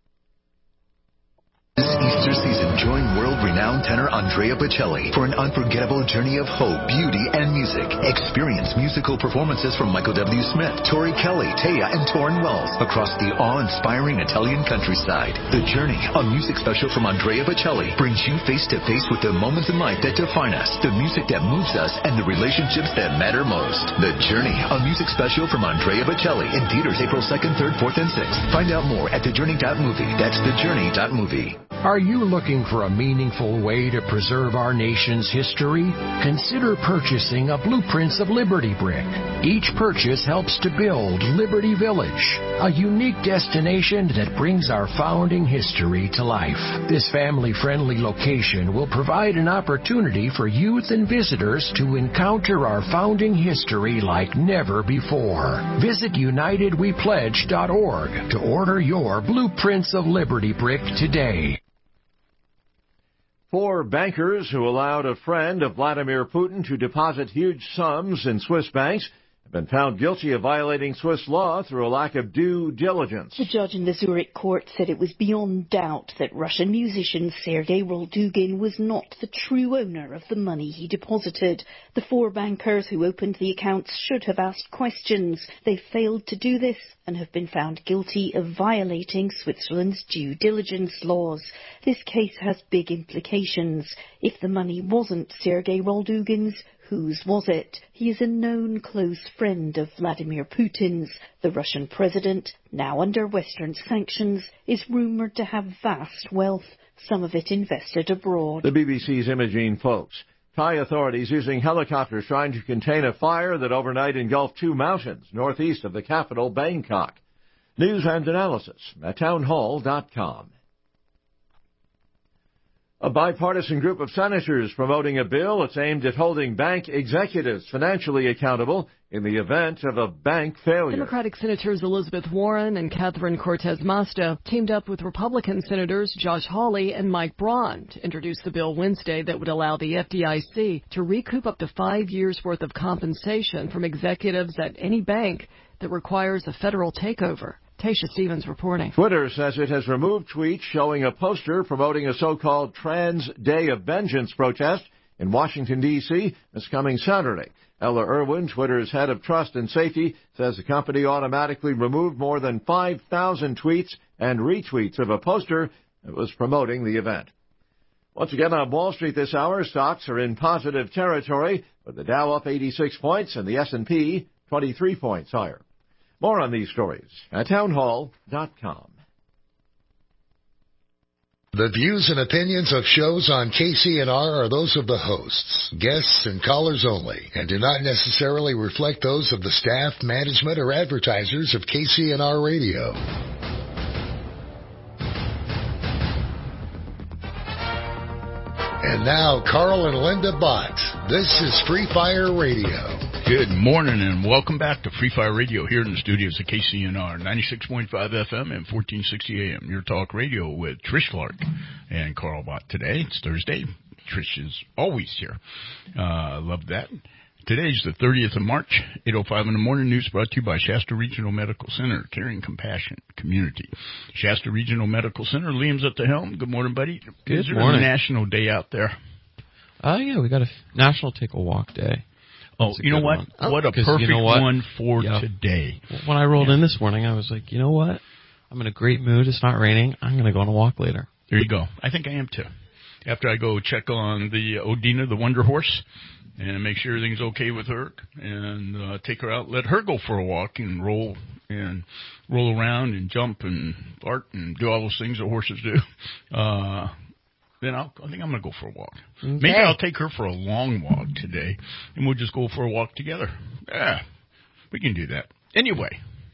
This Easter season, join world-renowned tenor Andrea Bocelli for an unforgettable journey of hope, beauty, and music. Experience musical performances from Michael W. Smith, Tori Kelly, Taya, and Torrin Wells across the awe-inspiring Italian countryside. The Journey, a music special from Andrea Bocelli, brings you face-to-face with the moments in life that define us, the music that moves us, and the relationships that matter most. The Journey, a music special from Andrea Bocelli, in theaters April second, third, fourth, and sixth. Find out more at the journey dot movie. That's the journey dot movie. Are you looking for a meaningful way to preserve our nation's history? Consider purchasing a Blueprints of Liberty brick. Each purchase helps to build Liberty Village, a unique destination that brings our founding history to life. This family-friendly location will provide an opportunity for youth and visitors to encounter our founding history like never before. Visit united we pledge dot org to order your Blueprints of Liberty brick today. Four bankers who allowed a friend of Vladimir Putin to deposit huge sums in Swiss banks have been found guilty of violating Swiss law through a lack of due diligence. The judge in the Zurich court said it was beyond doubt that Russian musician Sergei Roldugin was not the true owner of the money he deposited. The four bankers who opened the accounts should have asked questions. They failed to do this and have been found guilty of violating Switzerland's due diligence laws. This case has big implications. If the money wasn't Sergei Roldugin's, whose was it? He is a known close friend of Vladimir Putin's. The Russian president, now under Western sanctions, is rumoured to have vast wealth, some of it invested abroad. The B B C's Imogene Folks. Thai authorities using helicopters trying to contain a fire that overnight engulfed two mountains northeast of the capital, Bangkok. News and analysis at townhall dot com. A bipartisan group of senators promoting a bill that's aimed at holding bank executives financially accountable in the event of a bank failure. Democratic Senators Elizabeth Warren and Catherine Cortez Masto teamed up with Republican Senators Josh Hawley and Mike Braun to introduce the bill Wednesday that would allow the F D I C to recoup up to five years' worth of compensation from executives at any bank that requires a federal takeover. Tasha Stevens reporting. Twitter says it has removed tweets showing a poster promoting a so-called Trans Day of Vengeance protest in Washington, D C this coming Saturday. Ella Irwin, Twitter's head of trust and safety, says the company automatically removed more than five thousand tweets and retweets of a poster that was promoting the event. Once again on Wall Street this hour, stocks are in positive territory, with the Dow up eighty-six points and the S and P twenty-three points higher. More on these stories at townhall dot com. The views and opinions of shows on K C N R are those of the hosts, guests, and callers only, and do not necessarily reflect those of the staff, management, or advertisers of K C N R Radio. And now, Carl and Linda Bott. This is Free Fire Radio. Good morning and welcome back to Free Fire Radio here in the studios of K C N R, ninety-six point five F M and fourteen sixty A M. Your talk radio with Trish Clark and Carl Bott. Today, it's Thursday. Trish is always here. Uh, love that. Today's the thirtieth of March, eight oh five in the morning. News brought to you by Shasta Regional Medical Center, caring compassion community. Shasta Regional Medical Center, Liam's at the helm. Good morning, buddy. Good is there morning. a national day out there? Oh, uh, yeah, we got a National Take a Walk Day. Oh, you know what? Oh, what a perfect you know what? one for yeah. today. When I rolled yeah. in this morning, I was like, you know what? I'm in a great mood. It's not raining. I'm going to go on a walk later. There you go. I think I am, too. After I go check on the Odina, the Wonder Horse, and make sure everything's okay with her, and uh, take her out, let her go for a walk and roll and roll around and jump and fart and do all those things that horses do. Uh Then I'll, I think I'm going to go for a walk. Okay. Maybe I'll take her for a long walk today, and we'll just go for a walk together. Yeah, we can do that. Anyway.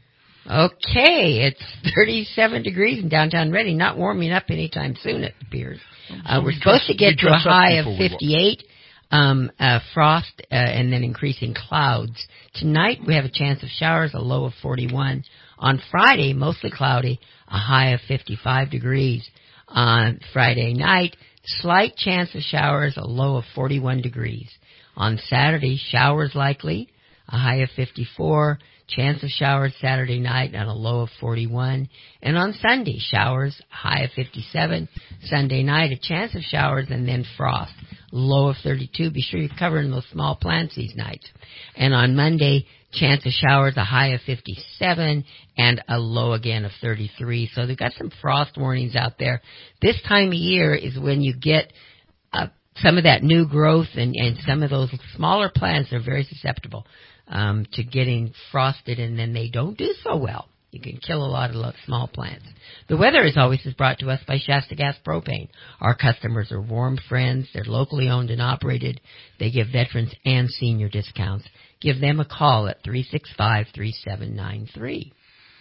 Okay, it's thirty-seven degrees in downtown Reading, not warming up anytime soon, it appears. Uh, we're we supposed dress, to get to a high of fifty-eight, um, uh, frost, uh, and then increasing clouds. Tonight we have a chance of showers, a low of forty-one. On Friday, mostly cloudy, a high of fifty-five degrees. On Friday night, slight chance of showers, a low of forty-one degrees. On Saturday, showers likely, a high of fifty-four. Chance of showers Saturday night and a low of forty-one. And on Sunday, showers, a high of fifty-seven. Sunday night, a chance of showers and then frost, low of thirty-two. Be sure you're covering those small plants these nights. And on Monday, chance of showers, a high of fifty-seven, and a low again of thirty-three. So they've got some frost warnings out there. This time of year is when you get uh, some of that new growth, and, and some of those smaller plants are very susceptible um, to getting frosted, and then they don't do so well. You can kill a lot of small plants. The weather, as always, is brought to us by Shasta Gas Propane. Our customers are warm friends. They're locally owned and operated. They give veterans and senior discounts. Give them a call at three six five, three seven nine three.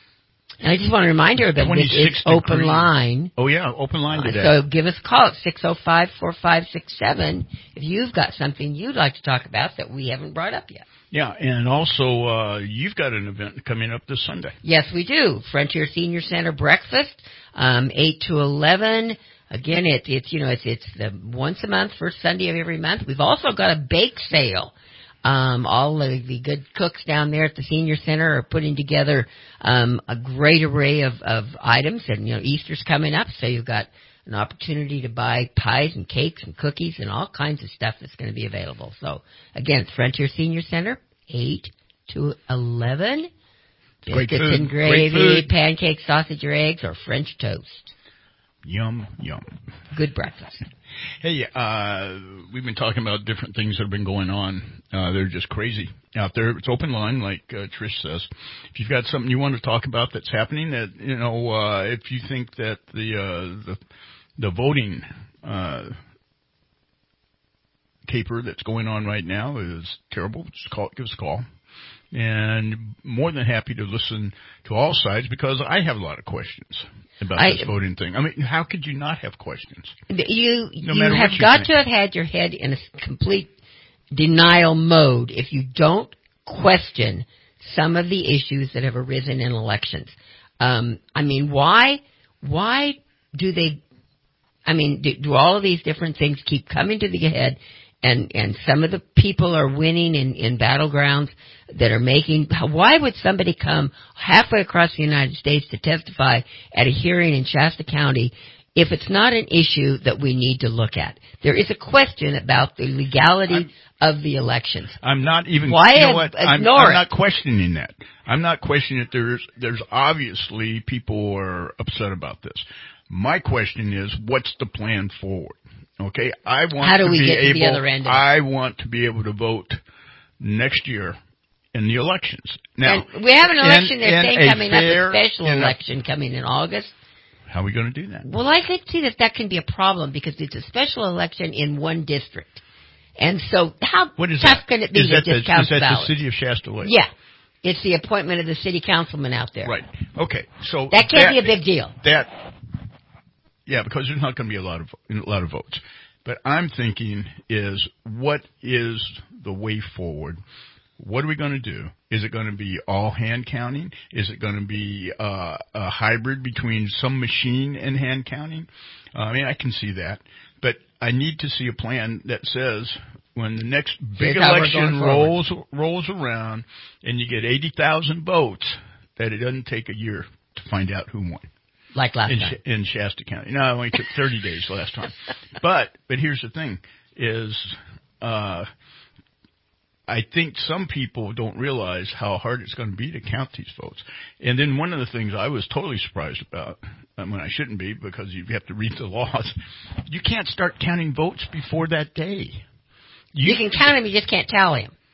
And I just want to remind everybody that this is open line. Oh, yeah, open line today. Uh, so give us a call at six oh five, four five six seven if you've got something you'd like to talk about that we haven't brought up yet. Yeah, and also uh, you've got an event coming up this Sunday. Yes, we do. Frontier Senior Center breakfast, um, eight to eleven. Again, it, it's, you know, it's, it's the once a month, first Sunday of every month. We've also got a bake sale. Um, all of the good cooks down there at the Senior Center are putting together um, a great array of, of items. And, you know, Easter's coming up, so you've got an opportunity to buy pies and cakes and cookies and all kinds of stuff that's going to be available. So, again, Frontier Senior Center, eight to eleven. Biscuits and gravy, pancakes, sausage or eggs, or French toast. Yum, yum. Good breakfast. Hey, uh, we've been talking about different things that have been going on. Uh, they're just crazy out there. It's open line, like uh, Trish says. If you've got something you want to talk about that's happening, that, you know, uh, if you think that the uh, the, the voting uh, caper that's going on right now is terrible, just call, give us a call. And more than happy to listen to all sides, because I have a lot of questions. about I, this voting thing. I mean, how could you not have questions? You no you have got think. to have had your head in a complete denial mode if you don't question some of the issues that have arisen in elections. Um, I mean, why why do they? I mean, do, do all of these different things keep coming to the head? And and some of the people are winning in, in battlegrounds that are making. Why would somebody come halfway across the United States to testify at a hearing in Shasta County if it's not an issue that we need to look at? There is a question about the legality I'm, of the elections. I'm not even. Why you know what? I'm, ignore I'm it? not questioning that. I'm not questioning it. There's there's obviously people who are upset about this. My question is, what's the plan forward? Okay, I want How do to we be get to able. the other end of it? I want to be able to vote next year in the elections. Now and we have an election. in, They're in saying coming fair, up, a special in election a, coming in August. How are we going to do that? Well, I could see that that can be a problem because it's a special election in one district, and so how what is tough that? can it be is to that just the, count Is that ballots? the city of Shasta Lake? Yeah, it's the appointment of the city councilman out there. Right. Okay. So that can't that, be a big deal. That. Yeah, because there's not going to be a lot of a lot of votes. But I'm thinking is, what is the way forward? What are we going to do? Is it going to be all hand counting? Is it going to be uh, a hybrid between some machine and hand counting? Uh, I mean, I can see that. But I need to see a plan that says when the next big Here's election rolls rolls around and you get eighty thousand votes, that it doesn't take a year to find out who won. Like last in, time. In Shasta County. No, it only took thirty days last time. But but here's the thing, is uh, I think some people don't realize how hard it's going to be to count these votes. And then one of the things I was totally surprised about, um, when I shouldn't be because you have to read the laws, you can't start counting votes before that day. You, you can count them, you just can't tally them.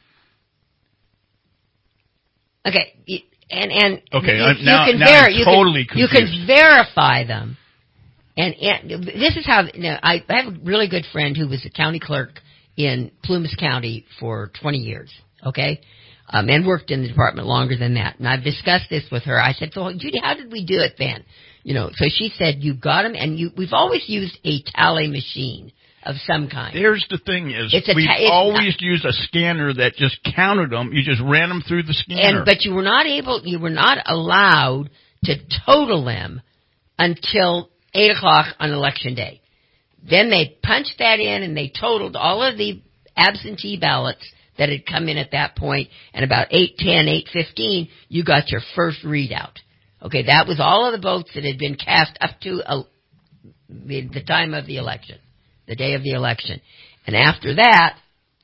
Okay, you, And and okay, you, I'm, now, you can now ver- I'm you totally can, you confused. can verify them, and, and this is how. You know, I, I have a really good friend who was a county clerk in Plumas County for twenty years. Okay, um, and worked in the department longer than that. And I've discussed this with her. I said, "So, Judy, how did we do it then?" You know, so she said, "You got them, and you. We've always used a tally machine of some kind." There's the thing is, it's a we've ta- always not, used a scanner that just counted them. You just ran them through the scanner. And, but you were not able, you were not allowed to total them until eight o'clock on election day. Then they punched that in and they totaled all of the absentee ballots that had come in at that point. And about eight ten, eight fifteen, you got your first readout. Okay, that was all of the votes that had been cast up to uh, the, the time of the election. The day of the election. And after that,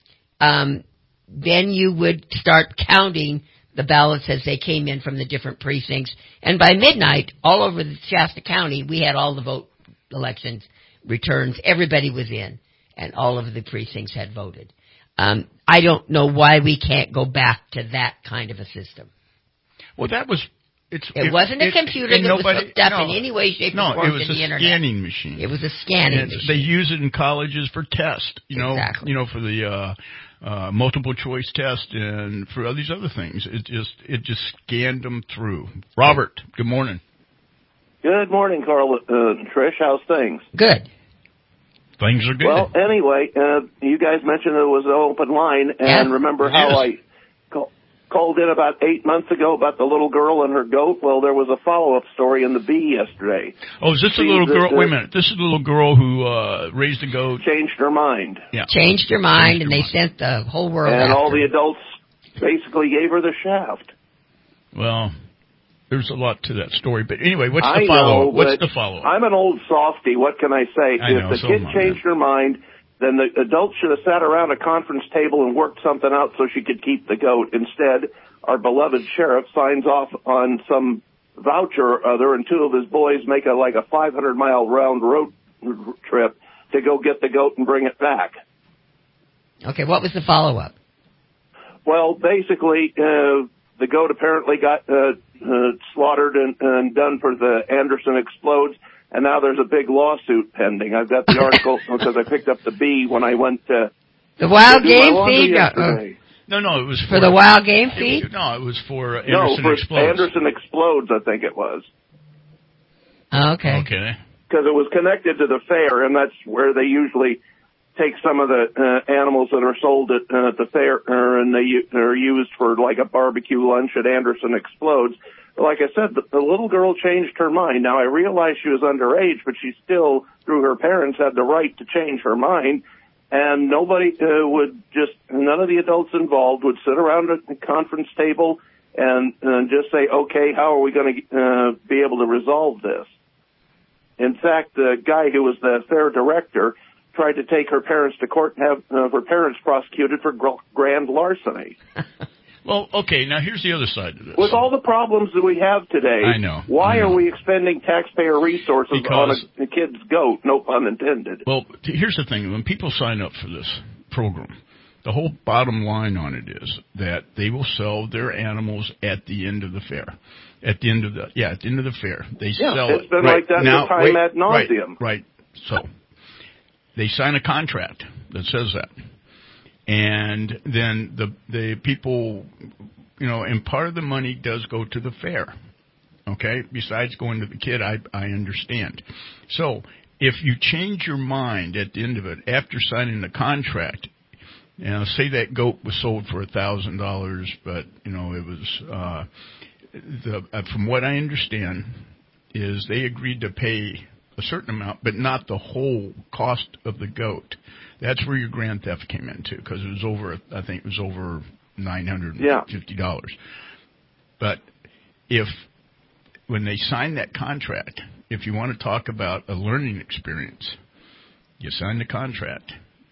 um, then you would start counting the ballots as they came in from the different precincts. And by midnight, all over the Shasta County, we had all the vote elections returns. Everybody was in, and all of the precincts had voted. Um, I don't know why we can't go back to that kind of a system. Well, that was... It's, it, it wasn't a it, computer that nobody, was hooked up no, in any way, shape, no, or form it was to the a internet. scanning machine. It was a scanning and machine. They use it in colleges for tests, you know, exactly. you know, for the uh, uh, multiple choice test and for all these other things. It just it just scanned them through. Robert, good morning. Good morning, Carl. Uh, Trish, how's things? Good. Things are good. Well, anyway, uh, you guys mentioned there was an open line, and yeah, remember how is. I call, called in about eight months ago about the little girl and her goat? Well, there was a follow-up story in the Bee yesterday. Oh, is this See, a little the, girl? the, wait a minute. This is the little girl who uh, raised a goat. Changed her mind. Yeah. Changed her mind, Changed and her they mind. sent the whole world And after all the her. adults basically gave her the shaft. Well, there's a lot to that story. But anyway, what's I the follow-up? know, What's but the follow-up? I'm an old softy. What can I say? I if know, the so kid am I, changed her mind, then the adults should have sat around a conference table and worked something out so she could keep the goat. Instead, our beloved sheriff signs off on some voucher or other, and two of his boys make a like a five hundred mile round road trip to go get the goat and bring it back. Okay, what was the follow-up? Well, basically, uh, the goat apparently got uh, uh, slaughtered and, and done for the Anderson Explodes, and now there's a big lawsuit pending. I've got the article because I picked up the Bee when I went to the wild to game feed. yesterday. No, no, it was for, for the wild game feed. It, no, it was for uh, Anderson no, for Explodes. Anderson Explodes, I think it was. Okay. Okay. Because it was connected to the fair, and that's where they usually take some of the uh, animals that are sold at, uh, at the fair, uh, and they are used for like a barbecue lunch at Anderson Explodes. Like I said, the, the little girl changed her mind. Now, I realize she was underage, but she still, through her parents, had the right to change her mind. And nobody uh, would just, none of the adults involved would sit around a conference table and uh, just say, okay, how are we going to uh, be able to resolve this? In fact, the guy who was the fair director tried to take her parents to court and have uh, her parents prosecuted for gr- grand larceny. Well, okay, now here's the other side of this. With all the problems that we have today, I know, why I know. are we expending taxpayer resources Because, on a, a kid's goat, no pun intended? Well, t- here's the thing. When people sign up for this program, the whole bottom line on it is that they will sell their animals at the end of the fair. At the end of the, yeah, at the end of the fair. They yeah, sell it's it. been right. like that now, the time wait, ad nauseum. Right, right. So they sign a contract that says that. And then the the people, you know, and part of the money does go to the fair, okay? Besides going to the kid, I I understand. So if you change your mind at the end of it, after signing the contract, you know, say that goat was sold for a thousand dollars, but you know it was uh, the uh, from what I understand is they agreed to pay a certain amount, but not the whole cost of the goat. That's where your grand theft came into, because it was over, I think it was over nine hundred fifty dollars. Yeah. But if, when they sign that contract, if you want to talk about a learning experience, you sign the contract.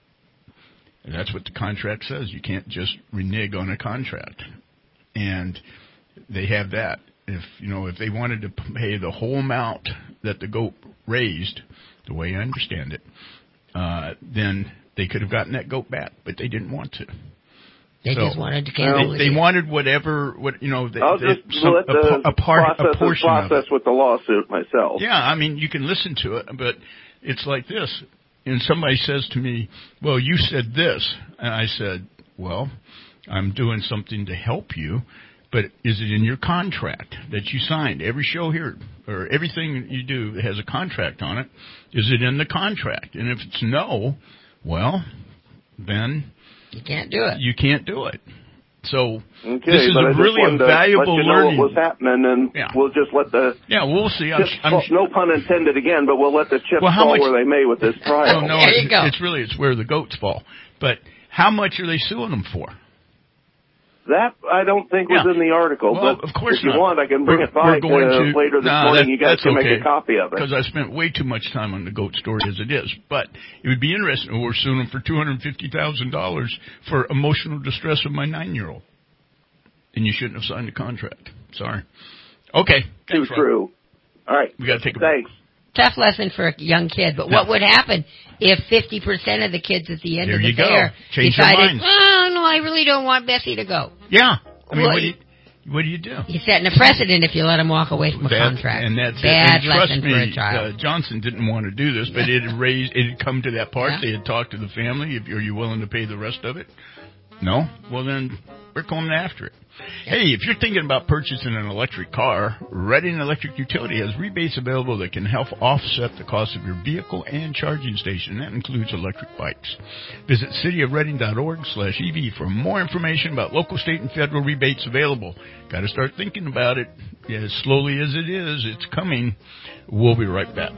And that's what the contract says. You can't just renege on a contract. And they have that. If, you know, if they wanted to pay the whole amount that the goat raised, the way I understand it, uh, then they could have gotten that goat back, but they didn't want to. They so, just wanted to gamble. They, they wanted whatever, what you know, they, I'll they, just some, let the a, a part, process a portion and process of it. with the lawsuit myself. Yeah, I mean, you can listen to it, but it's like this. And somebody says to me, well, you said this. And I said, well, I'm doing something to help you, but is it in your contract that you signed? Every show here, or everything you do has a contract on it. Is it in the contract? And if it's no, well, then you can't do it. You can't do it. So okay, this is but a I just really a to valuable let you know learning. What was happening, and yeah. we'll just let the yeah, we'll see. I'm, chips I'm, fall, no pun intended again, but we'll let the chips well, fall much, where they may with this trial. Well, no, there you it, go. It's really it's where the goats fall. But how much are they suing them for? That I don't think was yeah. in the article. Well, but of course if you not. want, I can bring we're, it by to, to, later this nah, morning. that, You guys can okay, make a copy of it. Because I spent way too much time on the goat story as it is. But it would be interesting. We're suing them for two hundred fifty thousand dollars for emotional distress of my nine-year-old. And you shouldn't have signed the contract. Sorry. Okay. Too true. All right. We got to take a Thanks. break. Tough lesson for a young kid. But what would happen if fifty percent of the kids at the end there of the you fair go. Change decided, their oh, no, I really don't want Bessie to go? Yeah. I mean, well, what do you... What do you do? You're setting a precedent if you let him walk away from a that, contract. And that's Bad it. And lesson trust me, for a child. Uh, Johnson didn't want to do this, but it had raised, it had come to that part. Yeah. They had talked to the family. If, are you willing to pay the rest of it? No? Well, then we're going after it. Yeah. Hey, if you're thinking about purchasing an electric car, Redding Electric Utility has rebates available that can help offset the cost of your vehicle and charging station. That includes electric bikes. Visit cityofredding.org slash EV for more information about local, state, and federal rebates available. Got to start thinking about it. Yeah, as slowly as it is, it's coming. We'll be right back.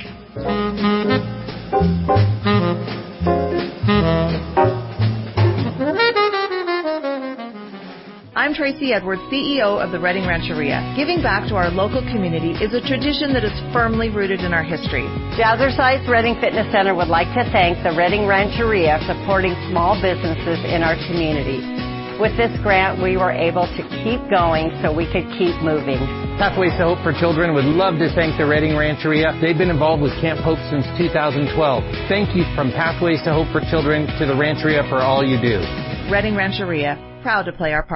I'm Tracy Edwards, C E O of the Redding Rancheria. Giving back to our local community is a tradition that is firmly rooted in our history. Jazzercise Redding Fitness Center would like to thank the Redding Rancheria for supporting small businesses in our community. With this grant, we were able to keep going so we could keep moving. Pathways to Hope for Children would love to thank the Redding Rancheria. They've been involved with Camp Hope since two thousand twelve. Thank you from Pathways to Hope for Children to the Rancheria for all you do. Redding Rancheria, proud to play our part. The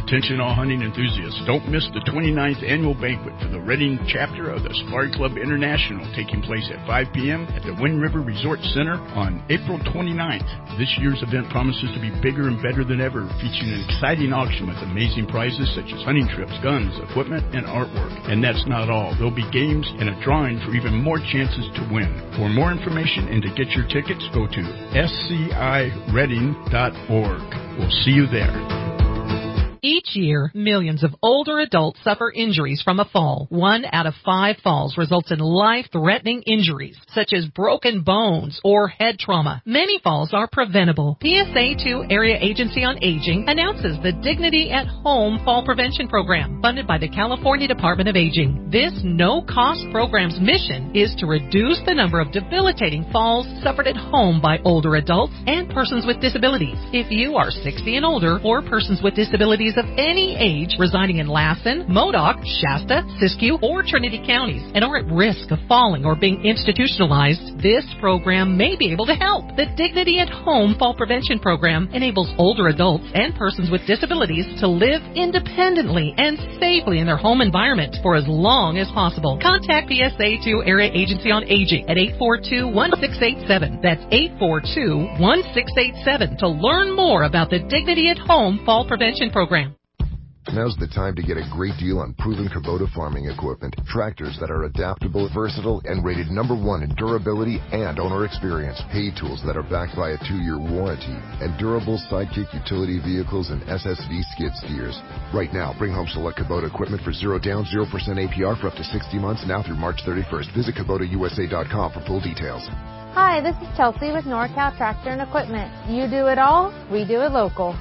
Attention all hunting enthusiasts, don't miss the twenty-ninth annual banquet for the Reading chapter of the Safari Club International, taking place at five p.m. at the Wind River Resort Center on April twenty-ninth. This year's event promises to be bigger and better than ever, featuring an exciting auction with amazing prizes such as hunting trips, guns, equipment, and artwork. And that's not all. There'll be games and a drawing for even more chances to win. For more information and to get your tickets, go to s c i reading dot org. We'll see you there. Each year, millions of older adults suffer injuries from a fall. One out of five falls results in life-threatening injuries, such as broken bones or head trauma. Many falls are preventable. P S A two Area Agency on Aging announces the Dignity at Home Fall Prevention Program, funded by the California Department of Aging. This no-cost program's mission is to reduce the number of debilitating falls suffered at home by older adults and persons with disabilities. If you are sixty and older or persons with disabilities of any age residing in Lassen, Modoc, Shasta, Siskiyou, or Trinity counties and are at risk of falling or being institutionalized, this program may be able to help. The Dignity at Home Fall Prevention Program enables older adults and persons with disabilities to live independently and safely in their home environment for as long as possible. Contact P S A two Area Agency on Aging at eight four two, one six eight seven. That's eight four two, one six eight seven to learn more about the Dignity at Home Fall Prevention Program. Now's the time to get a great deal on proven Kubota farming equipment. Tractors that are adaptable, versatile, and rated number one in durability and owner experience. Hay tools that are backed by a two-year warranty. And durable Sidekick utility vehicles and S S V skid steers. Right now, bring home select Kubota equipment for zero down, zero percent A P R for up to sixty months now through March thirty-first. Visit Kubota U S A dot com for full details. Hi, this is Chelsea with NorCal Tractor and Equipment. You do it all, we do it local.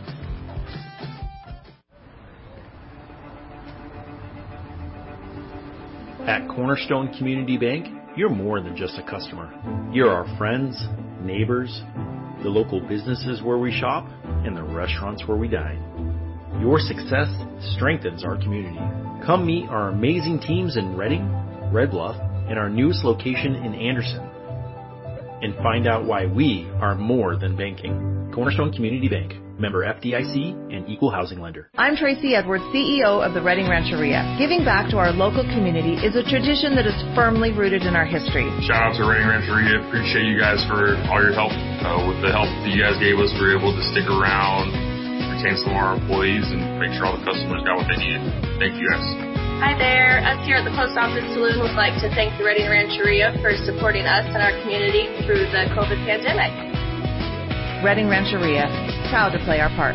At Cornerstone Community Bank, you're more than just a customer. You're our friends, neighbors, the local businesses where we shop, and the restaurants where we dine. Your success strengthens our community. Come meet our amazing teams in Reading, Red Bluff, and our newest location in Anderson. And find out why we are more than banking. Cornerstone Community Bank. Member F D I C and Equal Housing Lender. I'm Tracy Edwards, C E O of the Reading Rancheria. Giving back to our local community is a tradition that is firmly rooted in our history. Shout out to Reading Rancheria. Appreciate you guys for all your help. Uh, with the help that you guys gave us, we were able to stick around, retain some of our employees, and make sure all the customers got what they needed. Thank you guys. Hi there. Us here at the Post Office Saloon would like to thank the Reading Rancheria for supporting us and our community through the COVID pandemic. Reading Rancheria, proud to play our part.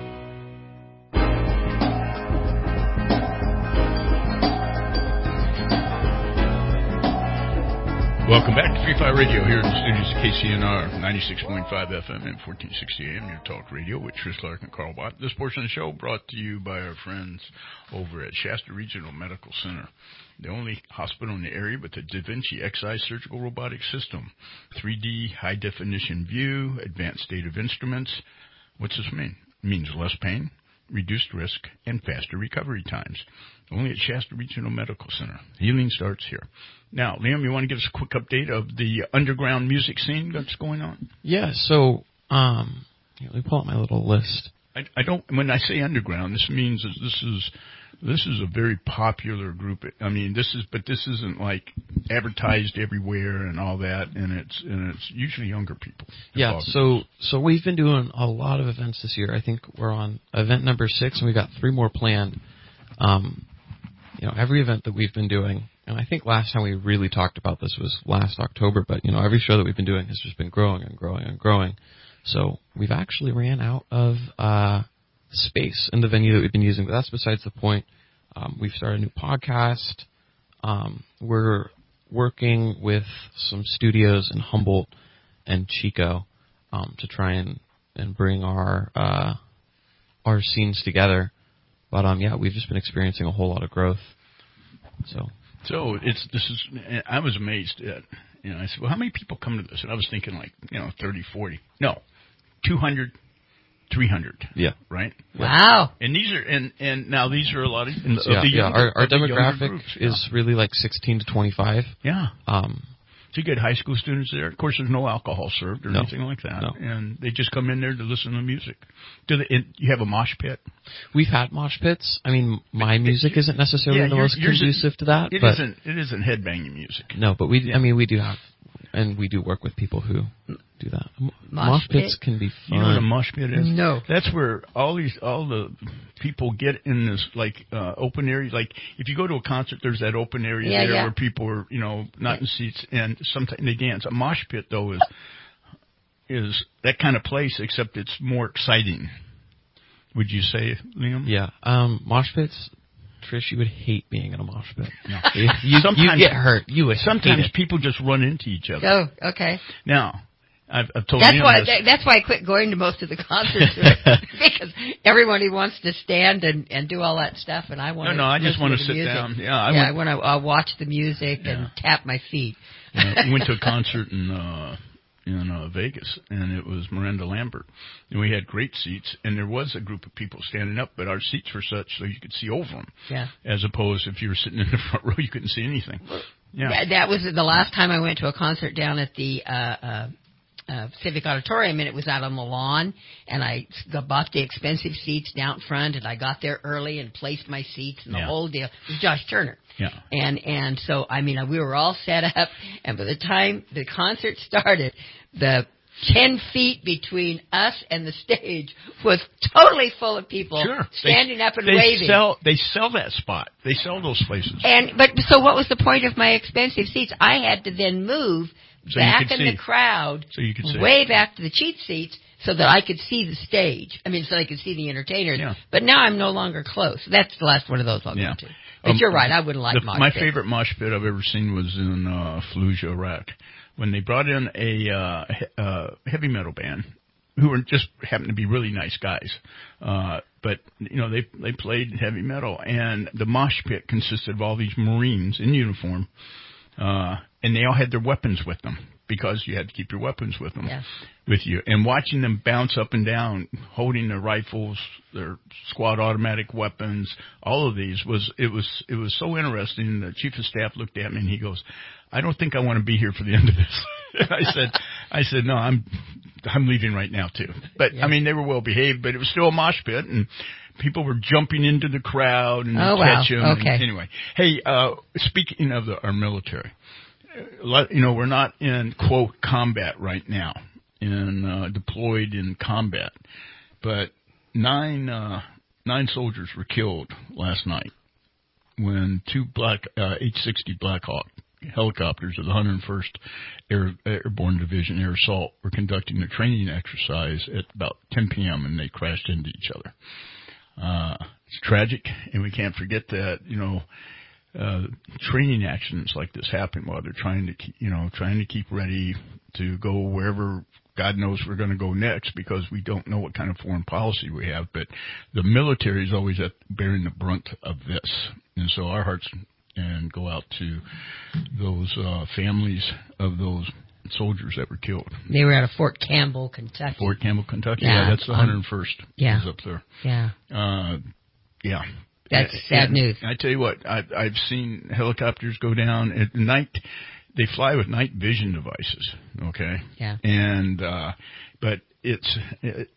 Welcome back to Free Fire Radio here in the studios of K C N R, ninety-six point five F M and fourteen sixty A M, your talk radio with Trish Clark and Carl Bott. This portion of the show brought to you by our friends over at Shasta Regional Medical Center, the only hospital in the area with the Da Vinci X I surgical robotic system, three D high-definition view, advanced state of instruments. What's this mean? It means less pain, reduced risk, and faster recovery times. Only at Shasta Regional Medical Center. Healing starts here. Now, Liam, you want to give us a quick update of the underground music scene that's going on? Yeah, so um, let me pull up my little list. I, I don't. When I say underground, this means that this is this is a very popular group. I mean, this is, but this isn't like advertised everywhere and all that. And it's and it's usually younger people. Yeah. So so we've been doing a lot of events this year. I think we're on event number six, and we've got three more planned. Um, you know, every event that we've been doing, and I think last time we really talked about this was last October. But you know, every show that we've been doing has just been growing and growing and growing. So we've actually ran out of uh, space in the venue that we've been using, but that's besides the point. Um, we've started a new podcast. Um, we're working with some studios in Humboldt and Chico um, to try and, and bring our uh, our scenes together. But um, yeah, we've just been experiencing a whole lot of growth. So, so it's this is. I was amazed at. You know, I said, well, how many people come to this? And I was thinking like, you know, thirty, forty. No, two hundred, three hundred. Yeah. Right? Wow. And these are, and, and now these are a lot of, of yeah, the yeah. younger, Our, our of the demographic groups, is yeah. really like sixteen to twenty-five. Yeah. Um, So you get high school students there. Of course, there's no alcohol served or No. anything like that. No. And they just come in there to listen to music. Do they, and you have a mosh pit? We've had mosh pits. I mean, my music isn't necessarily Yeah, the yours- most yours is- conducive to that. It but isn't. It isn't headbanging music. No, but we. I mean, we do have, and we do work with people who do that. M- Mosh Mosh pits pit? can be fun. You know what a mosh pit is? No. That's where all these, all the people get in this, like, uh, open area. Like, if you go to a concert, there's that open area Yeah, there yeah. where people are, you know, not in seats, and sometimes they dance. A mosh pit, though, is, is that kind of place, except it's more exciting. Would you say, Liam? Yeah. Um, mosh pits, Trish, you would hate being in a mosh pit. No. You, you, you get hurt. You would Sometimes hate it. people just run into each other. Oh, okay. Now, I've, I've told That's Liam why. this. That, that's why I quit going to most of the concerts because everybody wants to stand and, and do all that stuff, and I want No, to. no, I just listen want to to the sit music. down. Yeah, I yeah, went, I want to uh, watch the music Yeah. and tap my feet. uh, we went to a concert in uh, in uh, Vegas, and it was Miranda Lambert, and we had great seats, and there was a group of people standing up, but our seats were such so you could see over them. Yeah. As opposed if you were sitting in the front row, you couldn't see anything. Yeah. That, that was the last time I went to a concert down at the uh, uh, uh, Civic Auditorium, and it was out on the lawn, and I s- bought the expensive seats down front, and I got there early and placed my seats and the Yeah. whole deal. It was Josh Turner. Yeah. And and so, I mean, we were all set up, and by the time the concert started, the ten feet between us and the stage was totally full of people Sure. standing they, up and they waving. Sell, they sell that spot. They sell those places. And but so what was the point of my expensive seats? I had to then move So you back could in see. the crowd, So you could see. way back to the cheap seats, so that I could see the stage. I mean, so I could see the entertainers. Yeah. But now I'm no longer close. That's the last one of those I'll Yeah. go to. But Um, you're right. I wouldn't like the, mosh My pits. favorite mosh pit I've ever seen was in uh, Fallujah, Iraq, when they brought in a uh, he- uh, heavy metal band who were just happened to be really nice guys. Uh, but you know they they played heavy metal, and the mosh pit consisted of all these Marines in uniform, uh, and they all had their weapons with them because you had to keep your weapons with them. Yeah. With you, and watching them bounce up and down, holding their rifles, their squad automatic weapons, all of these was it was it was so interesting. The chief of staff looked at me and he goes, "I don't think I want to be here for the end of this." I said, "I said no, I'm I'm leaving right now too." But Yeah. I mean, they were well behaved, but it was still a mosh pit, and people were jumping into the crowd and Oh, wow. catch them. Okay. And anyway, hey, uh, speaking of the, our military, a lot- you know, we're not in quote combat right now. In uh, deployed in combat, but nine uh, nine soldiers were killed last night when two black uh, H sixty Black Hawk helicopters of the one hundred first Air, Airborne Division Air Assault were conducting a training exercise at about ten p.m. and they crashed into each other. Uh, it's tragic, and we can't forget that. You know. Uh, training actions like this happen while they're trying to, keep, you know, trying to keep ready to go wherever God knows we're going to go next, because we don't know what kind of foreign policy we have. But the military is always at bearing the brunt of this, and so our hearts and go out to those uh, families of those soldiers that were killed. They were out of Fort Campbell, Kentucky. Fort Campbell, Kentucky. Yeah, Yeah, that's the um, one hundred first. yeah. Is up there. Yeah. Uh, yeah. That's And- sad and news. I tell you what, I've, I've seen helicopters go down at night. They fly with night vision devices. Okay. Yeah. And uh, but it's it,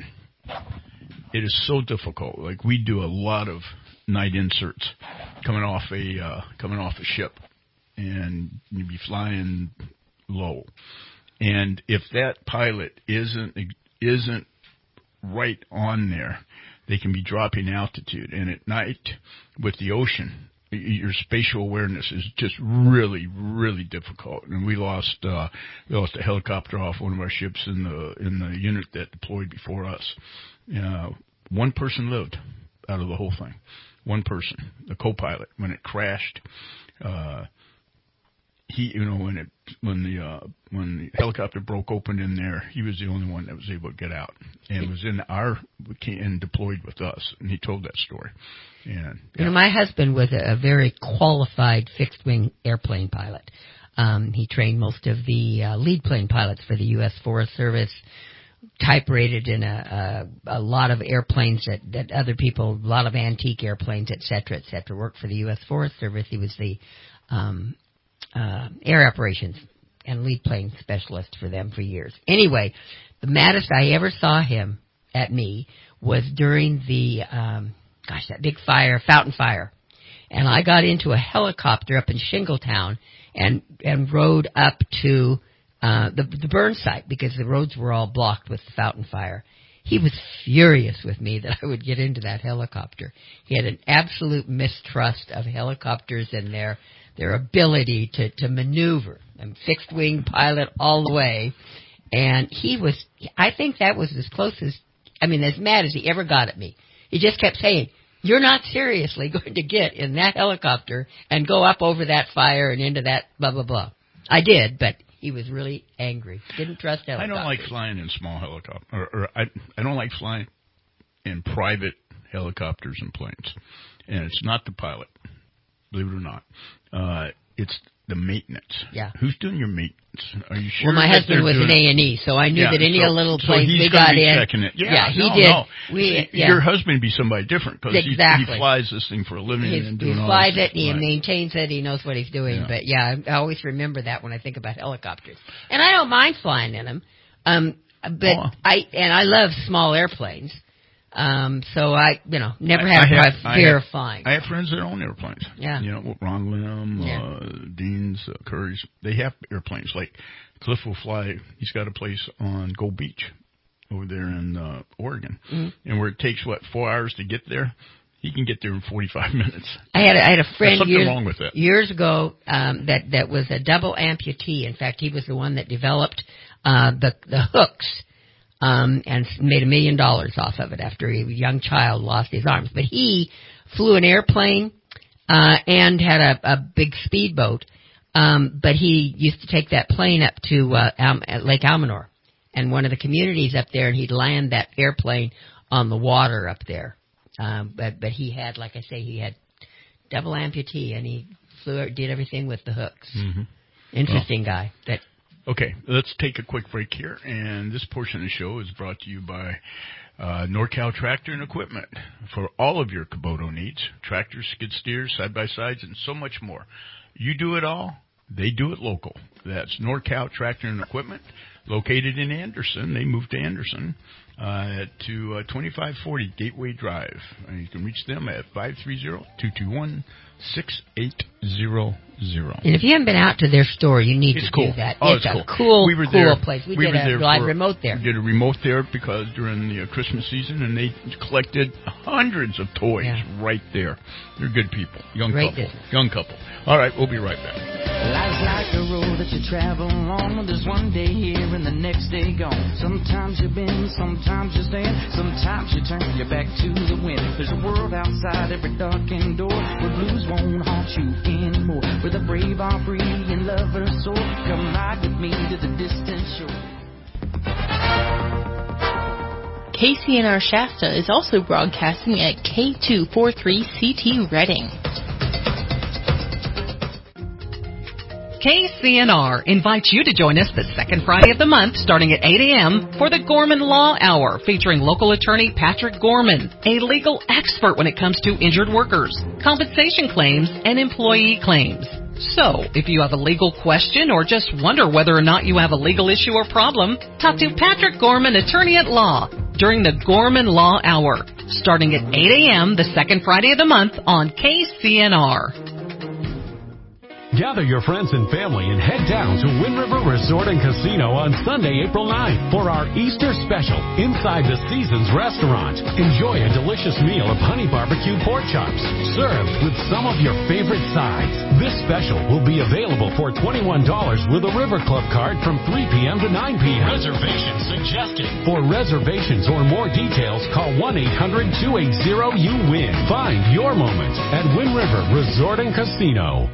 it is so difficult. Like we do a lot of night inserts coming off a uh, coming off a ship, and you'd be flying low. And if that pilot isn't isn't right on there, they can be dropping altitude. And at night, with the ocean, your spatial awareness is just really, really difficult. And we lost uh, we lost a helicopter off one of our ships in the in the unit that deployed before us. Uh, one person lived out of the whole thing. One person, the co-pilot, when it crashed. Uh, He, you know, when it when the uh, when the helicopter broke open in there, he was the only one that was able to get out, and was in our and deployed with us. And he told that story. And You know, my husband was a, a very qualified fixed-wing airplane pilot. Um, he trained most of the uh, lead plane pilots for the U S Forest Service, type-rated in a, a, a lot of airplanes that, that other people, a lot of antique airplanes, et cetera, et cetera, worked for the U S Forest Service. He was the um, uh, air operations and lead plane specialist for them for years. Anyway, the maddest I ever saw him at me was during the, um, gosh, that big fire, Fountain Fire. And I got into a helicopter up in Shingletown and, and rode up to uh, the, the burn site because the roads were all blocked with the Fountain Fire. He was furious with me that I would get into that helicopter. He had an absolute mistrust of helicopters and their their ability to, to maneuver. I'm fixed wing pilot all the way. And he was, I think that was as close as, I mean, as mad as he ever got at me. He just kept saying, you're not seriously going to get in that helicopter and go up over that fire and into that blah, blah, blah. I did, but he was really angry. Didn't trust helicopters. I don't like flying in small helicopters. Or, or I, I don't like flying in private helicopters and planes. And it's not the pilot, believe it or not. Uh, it's the maintenance. Yeah. Who's doing your maintenance? Are you sure? Well, my husband was an A and E, so I knew yeah, that any so, little so planes we he's got be in. Checking it. Yeah, yeah he no, did. No. We, See, yeah. Your husband would be somebody different because exactly. he, he flies this thing for a living He's, and doing he all flies this it, and he right. maintains it, he knows what he's doing. Yeah. But yeah, I, I always remember that when I think about helicopters. And I don't mind flying in them, um, but oh. I and I love small airplanes. Um, so I, you know, never I, had I a have, fear have, of flying. I have friends that own airplanes. Yeah. You know, Ron Lim, yeah. uh, Dean's, uh, Curry's. They have airplanes. Like Cliff will fly. He's got a place on Gold Beach over there in uh, Oregon, mm-hmm. and where it takes what four hours to get there, he can get there in forty-five minutes. I had a, I had a friend There's something years, wrong with that. years ago um, that that was a double amputee. In fact, he was the one that developed uh, the the hooks. Um, and made a million dollars off of it after a young child lost his arms. But he flew an airplane uh, and had a, a big speedboat. Um, but he used to take that plane up to uh, Al- Lake Almanor and one of the communities up there, and he'd land that airplane on the water up there. Um, but but he had, like I say, he had double amputee, and he flew, did everything with the hooks. Mm-hmm. Interesting well. guy. That. Okay, let's take a quick break here, and this portion of the show is brought to you by uh, NorCal Tractor and Equipment for all of your Kubota needs, tractors, skid steers, side-by-sides, and so much more. You do it all, they do it local. That's NorCal Tractor and Equipment, located in Anderson. They moved to Anderson uh, to uh, twenty-five forty Gateway Drive. And you can reach them at five three zero, two two one, six eight zero zero. And if you haven't been out to their store, you need it's to cool. do that. Oh, it's, it's a cool. cool, we were cool there, place. We, we did were a there live for, remote there. We did a remote there because during the uh, Christmas season, and they collected hundreds of toys yeah. right there. They're good people. Young Great couple. business. Young couple. All right, we'll be right back. Life's like a road that you travel along. There's one day here and the next day gone. Sometimes you bend, sometimes you stand, sometimes you turn your back to the wind. There's a world outside every darkened door where blues won't haunt you anymore. Where the brave are free and lovers soar. Come ride with me to the distant shore. K C N R Shasta is also broadcasting at K two forty-three C T Reading. K C N R invites you to join us the second Friday of the month starting at eight a.m. for the Gorman Law Hour featuring local attorney Patrick Gorman, a legal expert when it comes to injured workers, compensation claims, and employee claims. So, if you have a legal question or just wonder whether or not you have a legal issue or problem, talk to Patrick Gorman, attorney at law, during the Gorman Law Hour starting at eight a.m. the second Friday of the month on K C N R. Gather your friends and family and head down to Wind River Resort and Casino on Sunday, April ninth for our Easter special inside the Seasons restaurant. Enjoy a delicious meal of honey barbecue pork chops served with some of your favorite sides. This special will be available for twenty-one dollars with a River Club card from three p.m. to nine p.m. Reservations suggested. For reservations or more details, call one eight hundred two eight zero you win. Find your moment at Wind River Resort and Casino.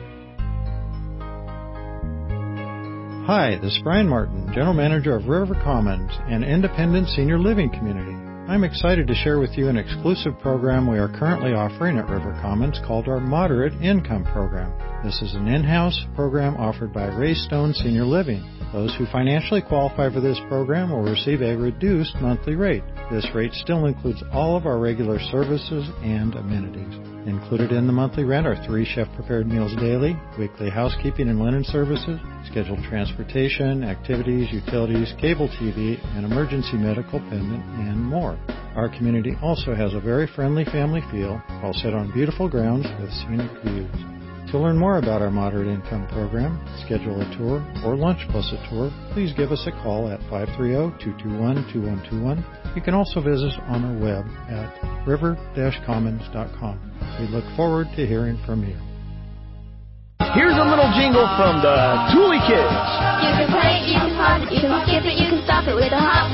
Hi, this is Brian Martin, General Manager of River Commons, an independent senior living community. I'm excited to share with you an exclusive program we are currently offering at River Commons called our Moderate Income Program. This is an in-house program offered by Ray Stone Senior Living. Those who financially qualify for this program will receive a reduced monthly rate. This rate still includes all of our regular services and amenities. Included in the monthly rent are three chef-prepared meals daily, weekly housekeeping and linen services, scheduled transportation, activities, utilities, cable T V, and emergency medical pendant, and more. Our community also has a very friendly family feel, all set on beautiful grounds with scenic views. To learn more about our moderate income program, schedule a tour, or lunch plus a tour, please give us a call at five three zero, two two one, two one two one. You can also visit us on our web at river dash commons dot com. We look forward to hearing from you. Here's a little jingle from the Thule Kids. You can play it, you can pause it, you can skip it, you can stop it with a hop.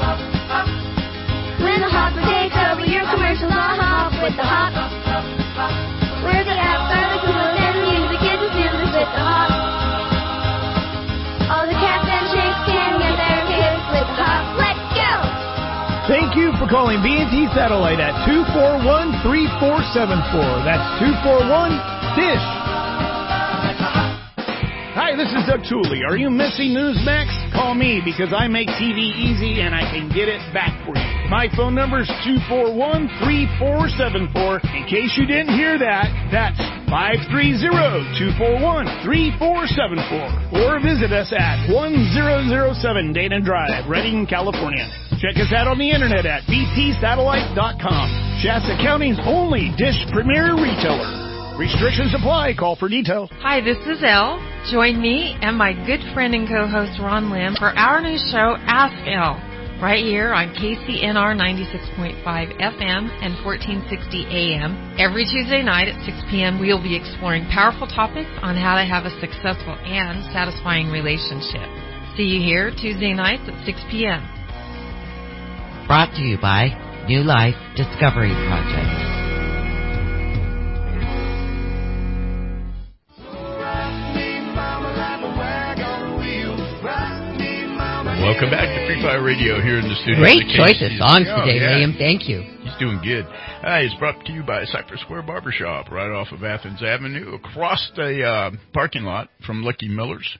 When the hopper takes over your commercials, I'll hop with the hop. We're the app garlic and music kids and snippets with the hop. All the cats and chicks can get their kids with the hop. Let's go! Thank you for calling B and T Satellite at two four one, three four seven four. That's two four one, DISH. Hi, this is Doug Tooley. Are you missing Newsmax? Call me because I make T V easy and I can get it back for you. My phone number is two four one, three four seven four. In case you didn't hear that, that's five three zero, two four one, three four seven four. Or visit us at one thousand seven Dana Drive, Redding, California. Check us out on the internet at b t satellite dot com. Shasta County's only Dish Premier retailer. Restrictions apply. Call for details. Hi, this is Elle. Join me and my good friend and co-host Ron Lim for our new show, Ask Elle, right here on K C N R ninety-six point five F M and fourteen sixty A M. Every Tuesday night at six p.m. we'll be exploring powerful topics on how to have a successful and satisfying relationship. See you here Tuesday nights at six p.m. Brought to you by New Life Discovery Project. Welcome back to Free Fire Radio here in the studio. Great choice of songs oh, today, yeah. Liam. Thank you. He's doing good. Uh, it's brought to you by Cypress Square Barbershop, right off of Athens Avenue, across the uh, parking lot from Lucky Miller's.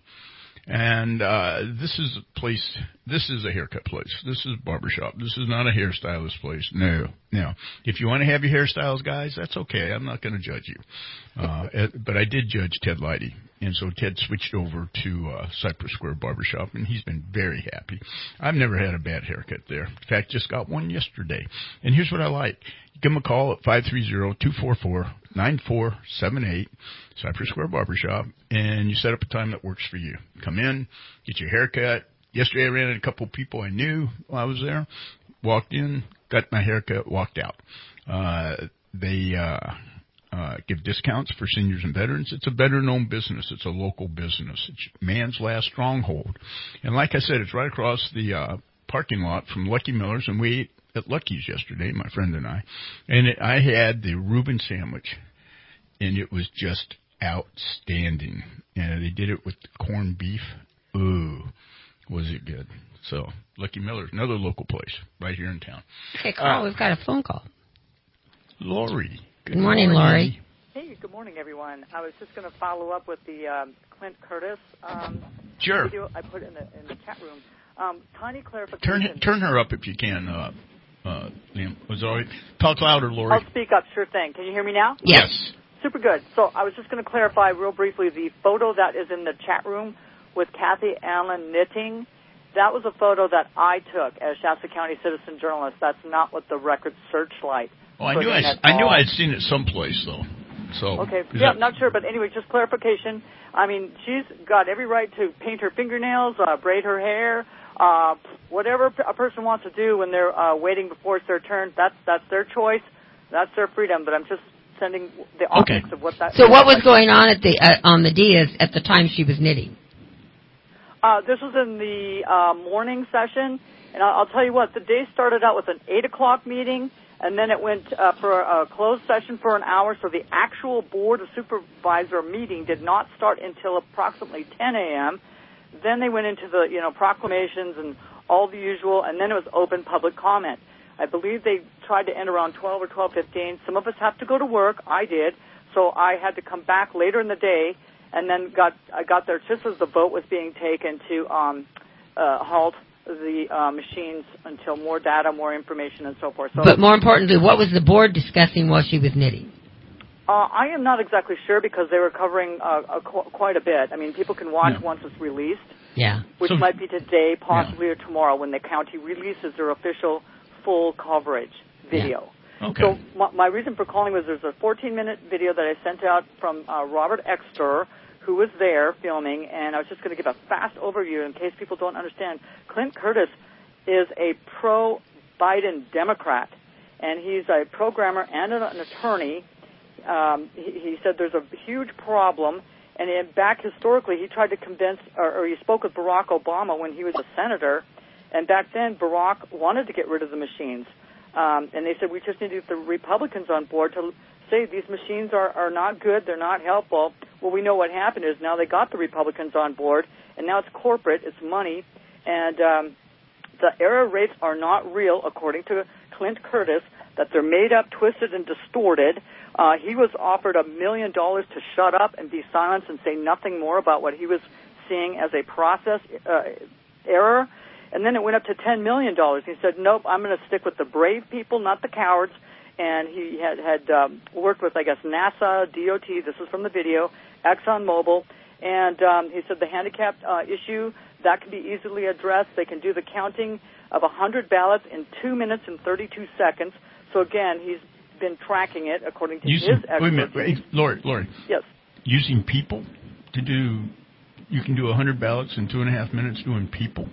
And uh, this is a place, this is a haircut place. This is a barbershop. This is not a hairstylist place. No, no. If you want to have your hairstyles, guys, that's okay. I'm not going to judge you. Uh, but I did judge Ted Leidy. And so Ted switched over to uh, Cypress Square Barbershop, and he's been very happy. I've never had a bad haircut there. In fact, just got one yesterday. And here's what I like. Give them a call at five three zero, two four four, nine four seven eight, Cypress Square Barbershop, and you set up a time that works for you. Come in, get your haircut. Yesterday I ran into a couple of people I knew while I was there. Walked in, got my haircut, walked out. Uh, they... Uh, Uh, give discounts for seniors and veterans. It's a veteran-owned business. It's a local business. It's man's last stronghold. And like I said, it's right across the uh, parking lot from Lucky Miller's, and we ate at Lucky's yesterday, my friend and I. And it, I had the Reuben sandwich, and it was just outstanding. And they did it with corned beef. Ooh, was it good. So, Lucky Miller's, another local place right here in town. Okay, Carl, uh, we've got a phone call. Lori. Good, good morning, Lori. Hey, good morning, everyone. I was just going to follow up with the um, Clint Curtis um, sure. video I put in the in the chat room. Um, tiny clarification. Turn turn her up if you can, uh, uh, Liam. Was all right. Talk louder, Lori. I'll speak up, sure thing. Can you hear me now? Yes. Super good. So I was just going to clarify real briefly the photo that is in the chat room with Kathy Allen knitting. That was a photo that I took as Shasta County citizen journalist. That's not what the Record Searchlight. Oh, I knew I, I knew I'd seen it someplace though. So okay, yeah, that... not sure, but anyway, just clarification. I mean, she's got every right to paint her fingernails, uh, braid her hair, uh, whatever a person wants to do when they're uh, waiting before it's their turn. That's that's their choice, that's their freedom. But I'm just sending the optics okay. of what that. So what was going on at the uh, on the Diaz at the time she was knitting? Uh, this was in the uh, morning session, and I'll, I'll tell you what. The day started out with an eight o'clock meeting. And then it went uh, for a closed session for an hour, so the actual Board of Supervisor meeting did not start until approximately ten a.m. Then they went into the, you know, proclamations and all the usual, and then it was open public comment. I believe they tried to end around twelve or twelve fifteen. Some of us have to go to work. I did. So I had to come back later in the day, and then got I got there just as the vote was being taken to um, uh, halt the uh, machines until more data, more information, and so forth. So, but more importantly, what was the board discussing while she was knitting? Uh, I am not exactly sure because they were covering uh, a qu- quite a bit. I mean, people can watch Yeah. once it's released, Yeah. which So- might be today, possibly, or tomorrow when the county releases their official full coverage video. Okay. So my, my reason for calling was there's a fourteen-minute video that I sent out from uh, Robert Exter, who was there filming, and I was just going to give a fast overview in case people don't understand. Clint Curtis is a pro-Biden Democrat, and he's a programmer and an attorney. Um, he, he said there's a huge problem, and in, back historically, he tried to convince, or, or he spoke with Barack Obama when he was a senator, and back then Barack wanted to get rid of the machines. Um, and they said, we just need to get the Republicans on board to say these machines are, are not good, they're not helpful. Well, we know what happened is now they got the Republicans on board, and now it's corporate, it's money, and um, the error rates are not real, according to Clint Curtis, that they're made up, twisted, and distorted. Uh, he was offered a million dollars to shut up and be silent and say nothing more about what he was seeing as a process uh, error. And then it went up to ten million dollars. He said, nope, I'm going to stick with the brave people, not the cowards. And he had, had um, worked with, I guess, NASA, D O T, this is from the video, ExxonMobil. And um, he said the handicap uh, issue, that can be easily addressed. They can do the counting of one hundred ballots in two minutes and thirty-two seconds. So, again, he's been tracking it according to Using, his expertise. wait a minute, wait, Lori, Lori. Yes. Using people to do, you can do one hundred ballots in two and a half minutes doing people?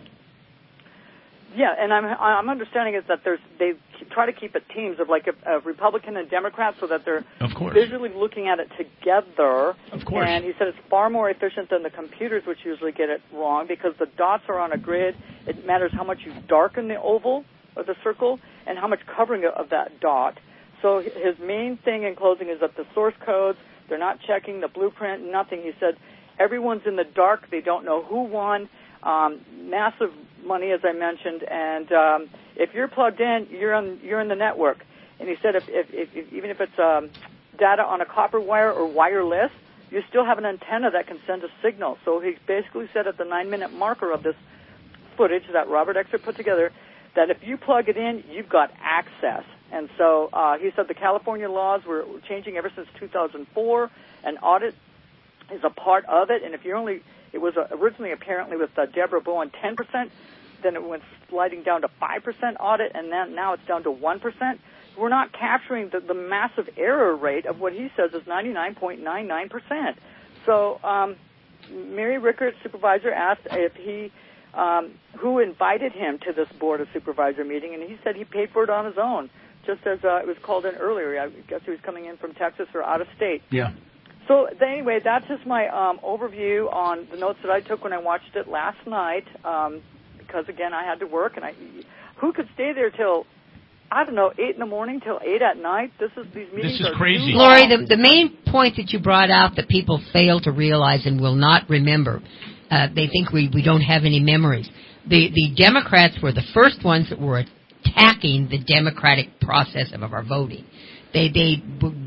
Yeah, and I'm I'm understanding is that there's they try to keep it teams of like a, a Republican and Democrat so that they're of course. visually looking at it together. Of course. And he said it's far more efficient than the computers, which usually get it wrong because the dots are on a grid. It matters how much you darken the oval or the circle and how much covering of that dot. So his main thing in closing is that the source codes, they're not checking the blueprint, nothing. He said everyone's in the dark. They don't know who won. Um, massive money, as I mentioned, and um, if you're plugged in, you're on you're in the network. And he said if, if, if, if even if it's um, data on a copper wire or wireless, you still have an antenna that can send a signal. So he basically said at the nine-minute marker of this footage that Robert Exter put together that if you plug it in, you've got access. And so uh, he said the California laws were changing ever since two thousand four. An audit is a part of it, and if you're only It was originally apparently with uh, Deborah Bowen ten percent, then it went sliding down to five percent audit, and then now it's down to one percent. We're not capturing the, the massive error rate of what he says is ninety-nine point nine nine percent. So um, Mary Rickert, supervisor, asked if he, um, who invited him to this Board of Supervisor meeting, and he said he paid for it on his own, just as uh, it was called in earlier. I guess he was coming in from Texas or out of state. Yeah. So anyway, that's just my um, overview on the notes that I took when I watched it last night. Um, because again, I had to work, and I who could stay there till I don't know eight in the morning till eight at night? This is these meetings. This is are crazy, Lori. The, the main point that you brought out that people fail to realize and will not remember, uh, they think we we don't have any memories. The the Democrats were the first ones that were attacking the democratic process of our voting. They they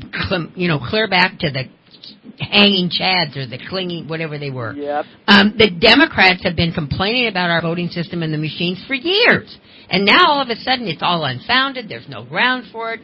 you know clear back to the hanging chads or the clinging, whatever they were. Yep. Um, the Democrats have been complaining about our voting system and the machines for years. And now all of a sudden it's all unfounded. There's no ground for it.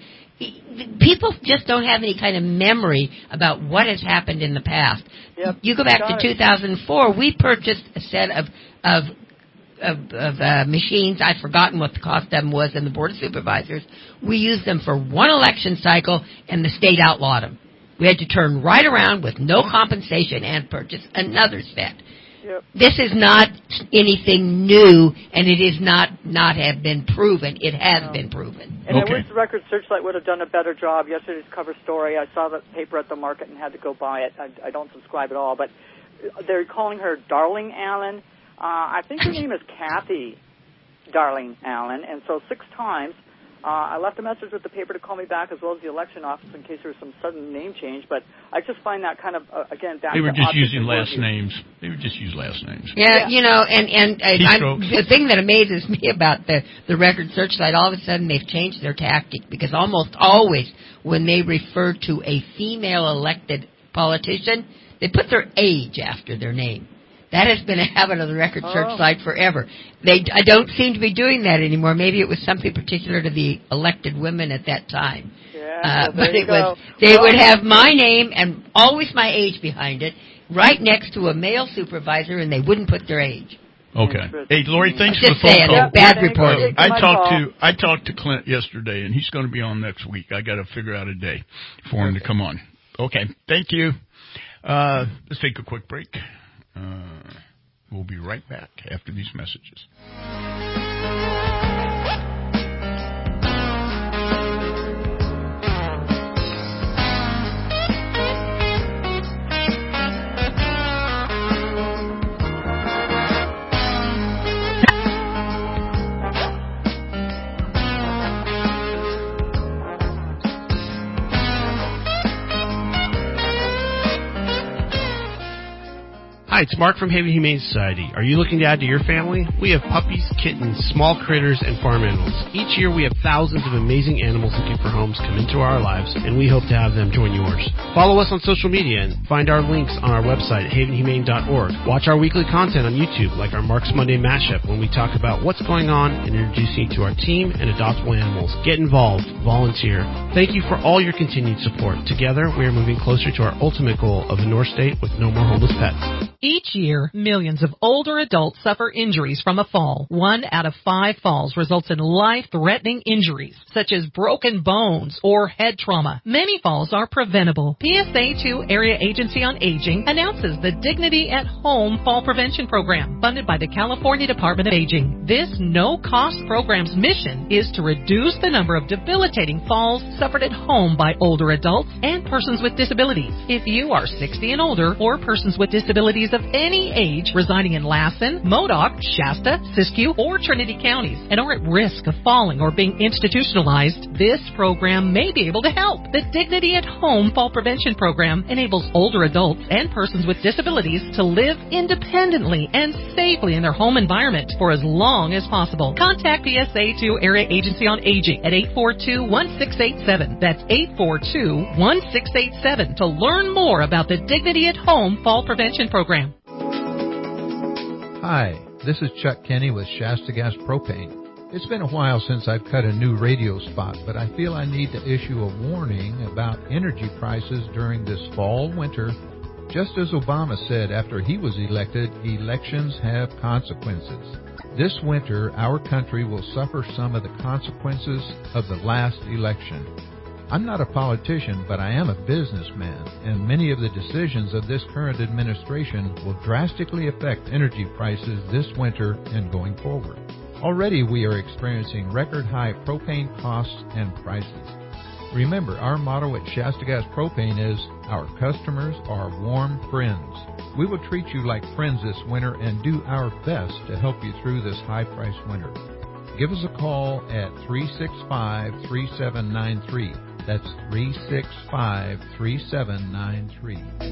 People just don't have any kind of memory about what has happened in the past. Yep. You go back Got to it. two thousand four, we purchased a set of, of of, of uh, machines. I've forgotten what the cost of them was in the Board of Supervisors. We used them for one election cycle, and the state outlawed them. We had to turn right around with no compensation and purchase another set. Yep. This is not anything new, and it is not not have been proven. It has No. been proven. And Okay. I wish the Record Searchlight would have done a better job. Yesterday's cover story, I saw the paper at the market and had to go buy it. I, I don't subscribe at all, but they're calling her Darling Allen. Uh, I think her name is Kathy Darling Allen, and so six times. Uh, I left a message with the paper to call me back as well as the election office in case there was some sudden name change, but I just find that kind of, uh, again, back They were to just object using and word last use. names. They would just use last names. Yeah, Yeah. you know, and and uh, I'm, Keystrokes. the thing that amazes me about the the Record Searchlight, all of a sudden they've changed their tactic because almost always when they refer to a female elected politician, they put their age after their name. That has been a habit of the Record Oh. Searchlight forever. They I don't seem to be doing that anymore. Maybe it was something particular to the elected women at that time. Yeah, Uh, well, but you it was, go. they Well, would have my name and always my age behind it, right next to a male supervisor, and they wouldn't put their age. Okay. Hey, Lori, thanks Just for the phone saying, call. bad reporting. I talked to I talked to Clint yesterday, and he's going to be on next week. I got to figure out a day for him to come on. Okay. Thank you. Uh, let's take a quick break. Uh, we'll be right back after these messages. Hi, it's Mark from Haven Humane Society. Are you looking to add to your family? We have puppies, kittens, small critters, and farm animals. Each year we have thousands of amazing animals looking for homes come into our lives, and we hope to have them join yours. Follow us on social media and find our links on our website at haven humane dot org. Watch our weekly content on YouTube, like our Mark's Monday Mashup, when we talk about what's going on and introduce you to our team and adoptable animals. Get involved. Volunteer. Thank you for all your continued support. Together, we are moving closer to our ultimate goal of a North State with no more homeless pets. Each year, millions of older adults suffer injuries from a fall. One out of five falls results in life-threatening injuries, such as broken bones or head trauma. Many falls are preventable. P S A two Area Agency on Aging announces the Dignity at Home Fall Prevention Program, funded by the California Department of Aging. This no-cost program's mission is to reduce the number of debilitating falls suffered at home by older adults and persons with disabilities. If you are sixty and older, or persons with disabilities of any age residing in Lassen, Modoc, Shasta, Siskiyou, or Trinity counties and are at risk of falling or being institutionalized, this program may be able to help. The Dignity at Home Fall Prevention Program enables older adults and persons with disabilities to live independently and safely in their home environment for as long as possible. Contact P S A two Area Agency on Aging at eight four two, one six eight seven. That's eight four two, one six eight seven to learn more about the Dignity at Home Fall Prevention Program. Hi, this is Chuck Kenny with Shasta Gas Propane. It's been a while since I've cut a new radio spot, but I feel I need to issue a warning about energy prices during this fall winter. Just as Obama said after he was elected, elections have consequences. This winter, our country will suffer some of the consequences of the last election. I'm not a politician, but I am a businessman, and many of the decisions of this current administration will drastically affect energy prices this winter and going forward. Already we are experiencing record high propane costs and prices. Remember, our motto at Shasta Gas Propane is, our customers are warm friends. We will treat you like friends this winter and do our best to help you through this high-priced winter. Give us a call at three six five, three seven nine three. That's three six five, three seven nine three.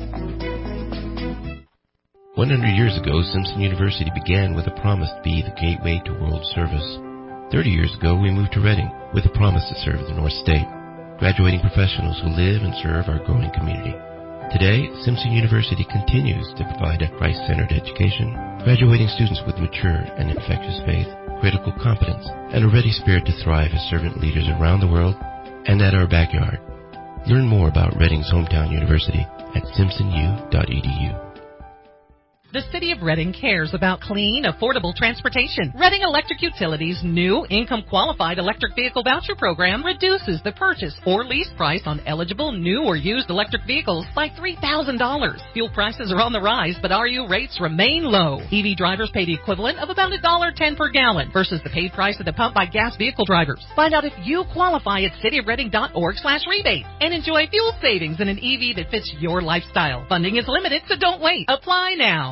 one hundred years ago, Simpson University began with a promise to be the gateway to world service. thirty years ago, we moved to Reading with a promise to serve the North State, graduating professionals who live and serve our growing community. Today, Simpson University continues to provide a Christ-centered education, graduating students with mature and infectious faith, critical competence, and a ready spirit to thrive as servant leaders around the world and at our backyard. Learn more about Reading's hometown university at simpson u dot e d u. The City of Reading cares about clean, affordable transportation. Reading Electric Utilities' new income-qualified electric vehicle voucher program reduces the purchase or lease price on eligible new or used electric vehicles by three thousand dollars. Fuel prices are on the rise, but R U rates remain low. E V drivers pay the equivalent of about one dollar ten per gallon versus the paid price at the pump by gas vehicle drivers. Find out if you qualify at city of reading dot org slash rebate and enjoy fuel savings in an E V that fits your lifestyle. Funding is limited, so don't wait. Apply now.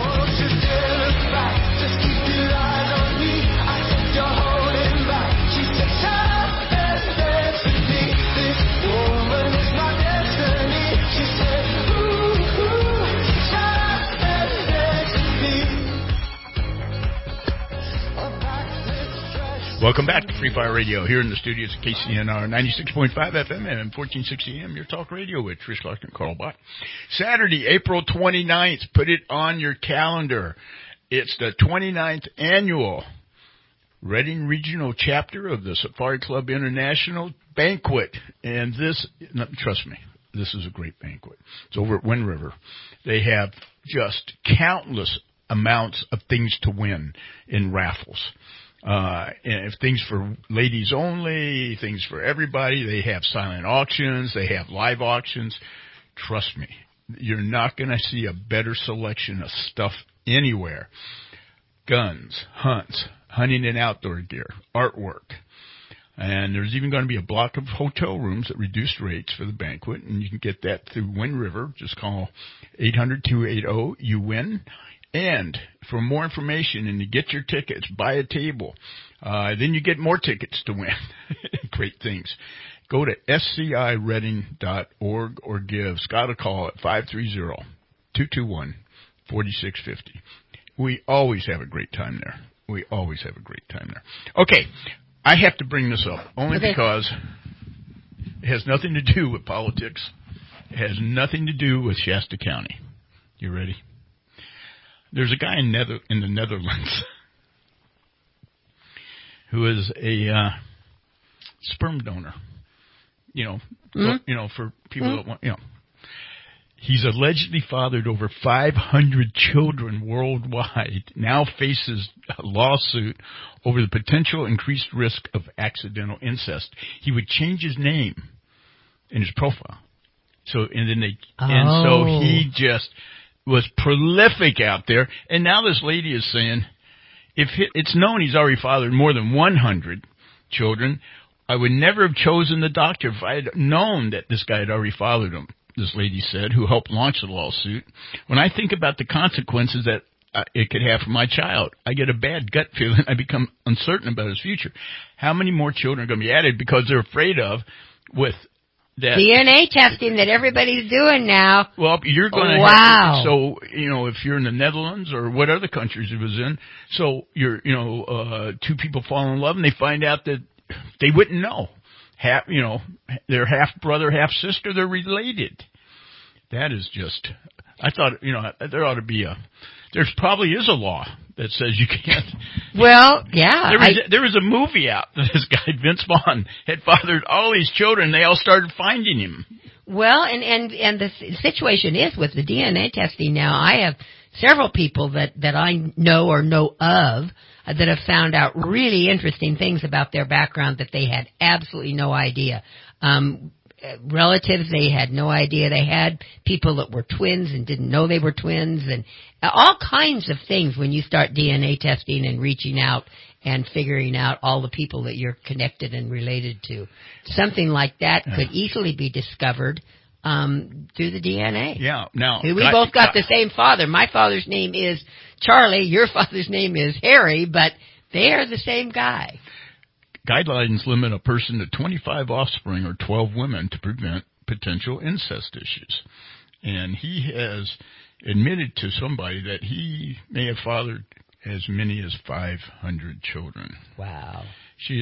Welcome back to Free Fire Radio here in the studios at K C N R ninety-six point five F M and fourteen sixty A M, your talk radio with Trish Larkin and Carl Bott. Saturday, April twenty-ninth, put it on your calendar. It's the twenty-ninth annual Reading Regional Chapter of the Safari Club International Banquet. And this, no, trust me, this is a great banquet. It's over at Wind River. They have just countless amounts of things to win in raffles. Uh, and if things for ladies only, things for everybody. They have silent auctions. They have live auctions. Trust me, you're not going to see a better selection of stuff anywhere. Guns, hunts, hunting and outdoor gear, artwork. And there's even going to be a block of hotel rooms at reduced rates for the banquet, and you can get that through Wind River. Just call eight hundred, two eighty, you win. And for more information and to get your tickets, buy a table. Uh, then you get more tickets to win. Great things. Go to S C I reading dot org or give Scott a call at five three zero, two two one, four six five zero. We always have a great time there. We always have a great time there. Okay, I have to bring this up only okay. because it has nothing to do with politics. It has nothing to do with Shasta County. You ready? There's a guy in, Nether- in the Netherlands who is a uh, sperm donor. You know, mm-hmm. you know, for people mm-hmm. that want, you know. He's allegedly fathered over five hundred children worldwide, now faces a lawsuit over the potential increased risk of accidental incest. He would change his name in his profile. So, and then they, oh. and so he just was prolific out there. And now this lady is saying, if it's known he's already fathered more than one hundred children, I would never have chosen the doctor if I had known that this guy had already fathered them. This lady said, who helped launch the lawsuit. When I think about the consequences that uh, it could have for my child, I get a bad gut feeling. I become uncertain about his future. How many more children are going to be added because they're afraid of with that D N A testing that everybody's doing now? Well, you're going to wow. have, so, you know, if you're in the Netherlands or what other countries it was in, so you're, you know, uh, two people fall in love and they find out that they wouldn't know. Half, you know, they're half brother, half sister. They're related. That is just. I thought, you know, there ought to be a. There's probably is a law that says you can't. Well, yeah. There was, I, there was a movie out that this guy Vince Vaughn had fathered all these children. They all started finding him. Well, and and and the situation is with the D N A testing now. I have several people that that I know or know of that have found out really interesting things about their background that they had absolutely no idea. Um, relatives they had no idea they had, people that were twins and didn't know they were twins, and all kinds of things when you start D N A testing and reaching out and figuring out all the people that you're connected and related to. Something like that yeah. could easily be discovered um, through the D N A. Yeah. Now we I, both got I, the same father. My father's name is Charlie. Your father's name is Harry, but they are the same guy. Guidelines limit a person to twenty-five offspring or twelve women to prevent potential incest issues. And he has admitted to somebody that he may have fathered as many as five hundred children. Wow. She,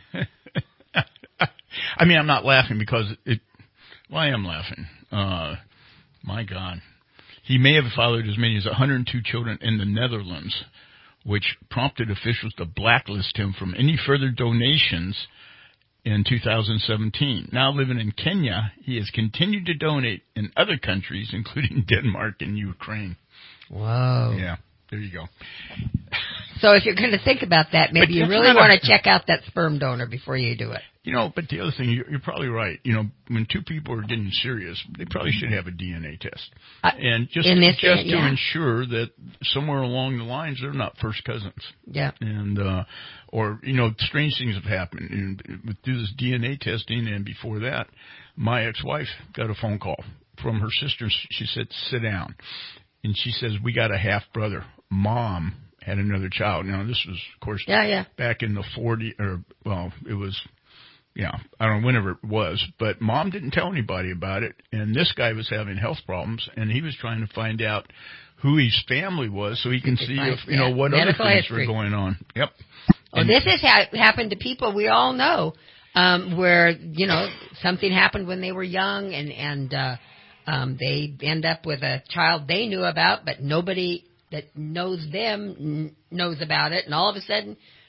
I mean, I'm not laughing because it, well, I am laughing. Uh, my God. He may have fathered as many as one hundred two children in the Netherlands, which prompted officials to blacklist him from any further donations in two thousand seventeen. Now living in Kenya, he has continued to donate in other countries, including Denmark and Ukraine. Whoa. Yeah, there you go. So if you're going to think about that, maybe you really want to check out that sperm donor before you do it. You know, but the other thing, you're, you're probably right. You know, when two people are getting serious, they probably should have a D N A test. Uh, and just, this, just yeah. to ensure that somewhere along the lines, they're not first cousins. Yeah. And, uh, or, you know, strange things have happened. And through this D N A testing and before that, my ex-wife got a phone call from her sister. She said, sit down. And she says, we got a half-brother. Mom had another child. Now, this was, of course, yeah, yeah. back in the forties, or, well, it was... Yeah, I don't know, whenever it was, but Mom didn't tell anybody about it, and this guy was having health problems, and he was trying to find out who his family was so he can see find, if, you yeah. know, what Medical other things history. were going on. Yep. Well, and this has ha- happened to people we all know, um, where, you know, something happened when they were young, and, and uh, um, they end up with a child they knew about, but nobody that knows them n- knows about it, and all of a sudden,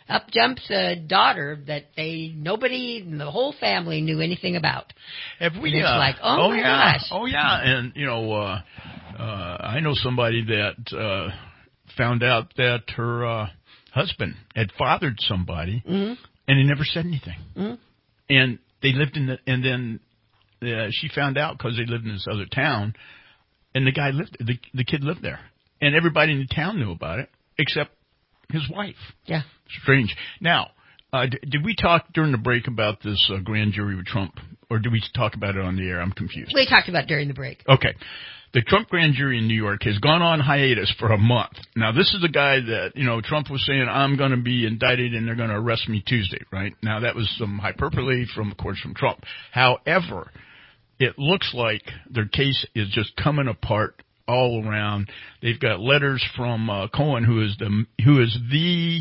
up jumps a daughter that they nobody, the whole family knew anything about. Have we? And it's uh, like, oh, oh my yeah, gosh. oh yeah, and you know, uh, uh, I know somebody that uh, found out that her uh, husband had fathered somebody, mm-hmm. and he never said anything. Mm-hmm. And they lived in the, and then uh, she found out because they lived in this other town, and the guy lived, the the kid lived there, and everybody in the town knew about it except his wife. Yeah. Strange. Now, uh, d- did we talk during the break about this uh, grand jury with Trump, or did we talk about it on the air? I'm confused. We talked about it during the break. Okay. The Trump grand jury in New York has gone on hiatus for a month. Now, this is the guy that, you know, Trump was saying, I'm going to be indicted and they're going to arrest me Tuesday, right? Now, that was some hyperbole from, of course, from Trump. However, it looks like their case is just coming apart all around. They've got letters from uh, Cohen, who is the who is the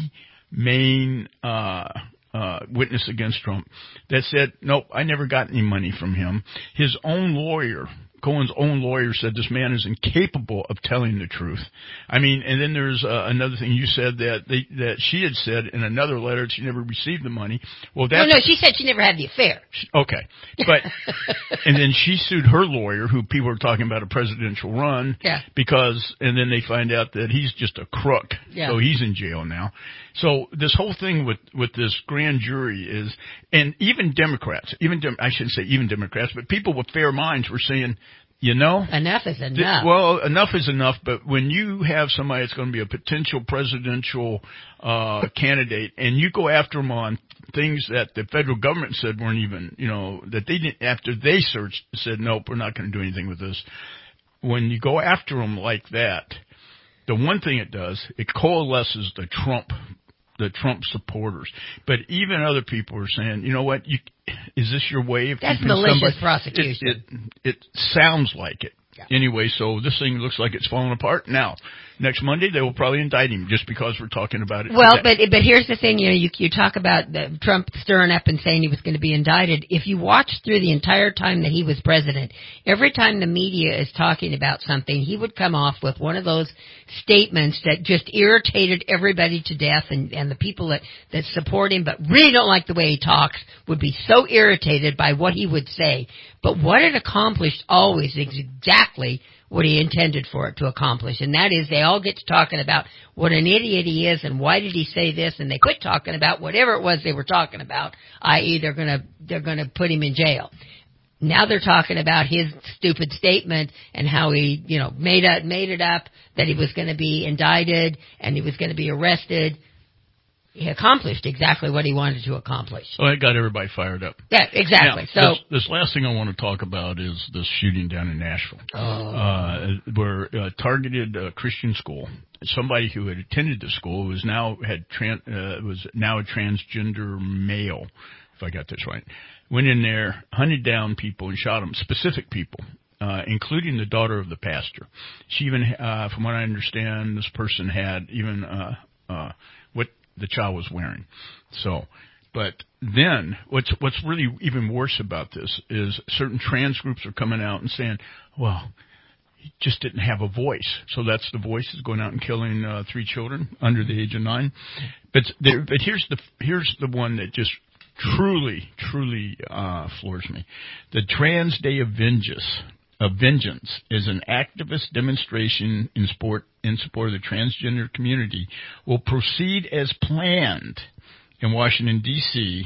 main uh, uh, witness against Trump, that said, nope, I never got any money from him. His own lawyer, Cohen's own lawyer, said this man is incapable of telling the truth. I mean, and then there's uh, another thing you said that they, that she had said in another letter that she never received the money. Well, that's, no, no, she said she never had the affair. Okay, but and then she sued her lawyer, who people are talking about a presidential run, yeah. because and then they find out that he's just a crook, yeah. so he's in jail now. So this whole thing with with this grand jury is, and even Democrats, even Dem- I shouldn't say even Democrats, but people with fair minds were saying, you know, enough is enough. Th- well, enough is enough. But when you have somebody that's going to be a potential presidential uh, candidate, and you go after them on things that the federal government said weren't even, you know, that they didn't, after they searched, said, nope, we're not going to do anything with this. When you go after them like that, the one thing it does, it coalesces the Trump, the Trump supporters. But even other people are saying, you know what, you, is this your way of That's keeping malicious somebody? prosecution. It, it, it sounds like it. Yeah. Anyway, so this thing looks like it's falling apart. Now, next Monday they will probably indict him just because we're talking about it. Well, today. but but here's the thing, you know, you you talk about the, Trump stirring up and saying he was going to be indicted. If you watch through the entire time that he was president, every time the media is talking about something, he would come off with one of those statements that just irritated everybody to death, and, and the people that, that support him but really don't like the way he talks would be so irritated by what he would say. But what it accomplished always is exactly what he intended for it to accomplish, and that is they all get to talking about what an idiot he is and why did he say this, and they quit talking about whatever it was they were talking about, that is they're gonna they're gonna put him in jail. Now they're talking about his stupid statement and how he, you know, made it made it up that he was going to be indicted and he was going to be arrested. He accomplished exactly what he wanted to accomplish. Well, it got everybody fired up. Yeah, exactly. Now, so this, this last thing I want to talk about is this shooting down in Nashville, oh. uh, where uh, targeted a Christian school. Somebody who had attended the school was now had tran- uh, was now a transgender male, if I got this right. Went in there, hunted down people, and shot them, specific people. Uh, including the daughter of the pastor. She even, uh, from what I understand, this person had even uh, uh, what the child was wearing. So, but then what's what's really even worse about this is certain trans groups are coming out and saying, well, he just didn't have a voice. So that's the voice is going out and killing uh, three children under the age of nine. But there, but here's the here's the one that just truly, truly uh, floors me. The Trans Day of Vengeance. Of Vengeance is an activist demonstration in sport in support of the transgender community will proceed as planned in Washington, D C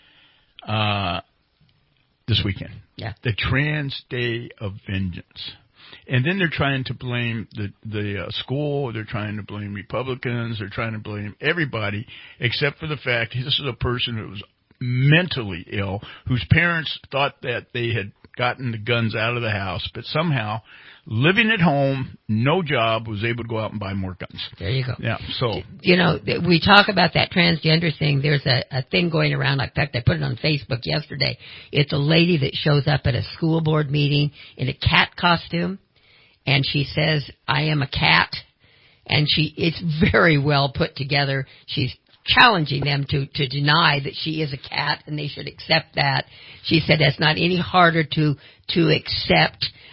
uh, this weekend. Yeah. The Trans Day of Vengeance. And then they're trying to blame the, the uh, school, they're trying to blame Republicans, they're trying to blame everybody except for the fact this is a person who was mentally ill, whose parents thought that they had gotten the guns out of the house, but somehow living at home, no job, was able to go out and buy more guns. There you go. Yeah, so. You know, we talk about that transgender thing. There's a, a thing going around. In fact, I put it on Facebook yesterday. It's a lady that shows up at a school board meeting in a cat costume, and she says, I am a cat. And she, it's very well put together. She's challenging them to, to deny that she is a cat, and they should accept that. She said that's not any harder to to accept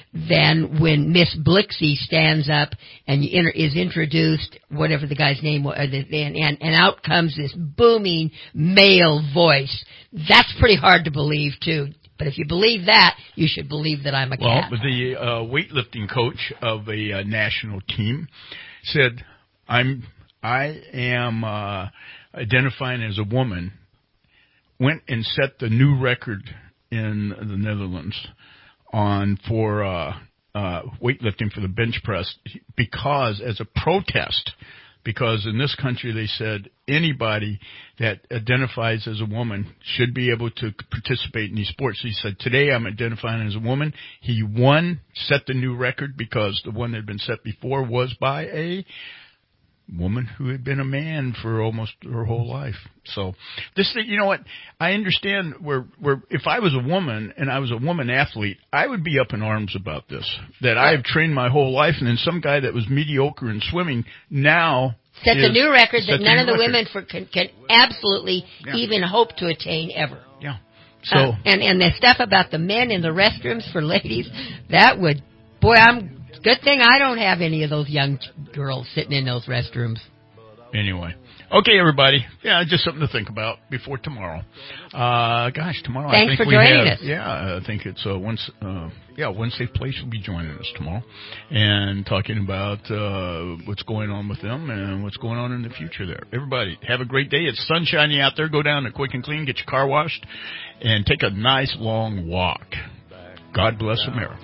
than when Miss Blixie stands up and inter- is introduced, whatever the guy's name was, and, and, and out comes this booming male voice. That's pretty hard to believe, too. But if you believe that, you should believe that I'm a well, cat. Well, the uh, weightlifting coach of a uh, national team said, I'm, I am uh, identifying as a woman, went and set the new record in the Netherlands on for uh, uh, weightlifting for the bench press because as a protest, because in this country they said anybody that identifies as a woman should be able to participate in these sports. He said, today I'm identifying as a woman. He won, set the new record because the one that had been set before was by a woman who had been a man for almost her whole life. So this thing, you know what? I understand where, where if I was a woman and I was a woman athlete, I would be up in arms about this, that I have trained my whole life. And then some guy that was mediocre in swimming now sets is, a new record that none of the record. women for, can, can absolutely yeah. even hope to attain ever. Yeah. So, uh, and, and the stuff about the men in the restrooms for ladies, that would, boy, I'm, good thing I don't have any of those young girls sitting in those restrooms. Anyway. Okay, everybody. Yeah, just something to think about before tomorrow. Uh, gosh, tomorrow Thanks I think for we joining have, us. Yeah, I think it's uh, once. Uh, yeah, Wednesday Place will be joining us tomorrow and talking about uh, what's going on with them and what's going on in the future there. Everybody, have a great day. It's sunshiny out there. Go down to Quick and Clean, get your car washed, and take a nice long walk. God bless America.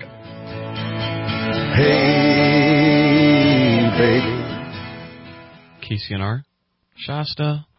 Hey, baby. K C N R, Shasta,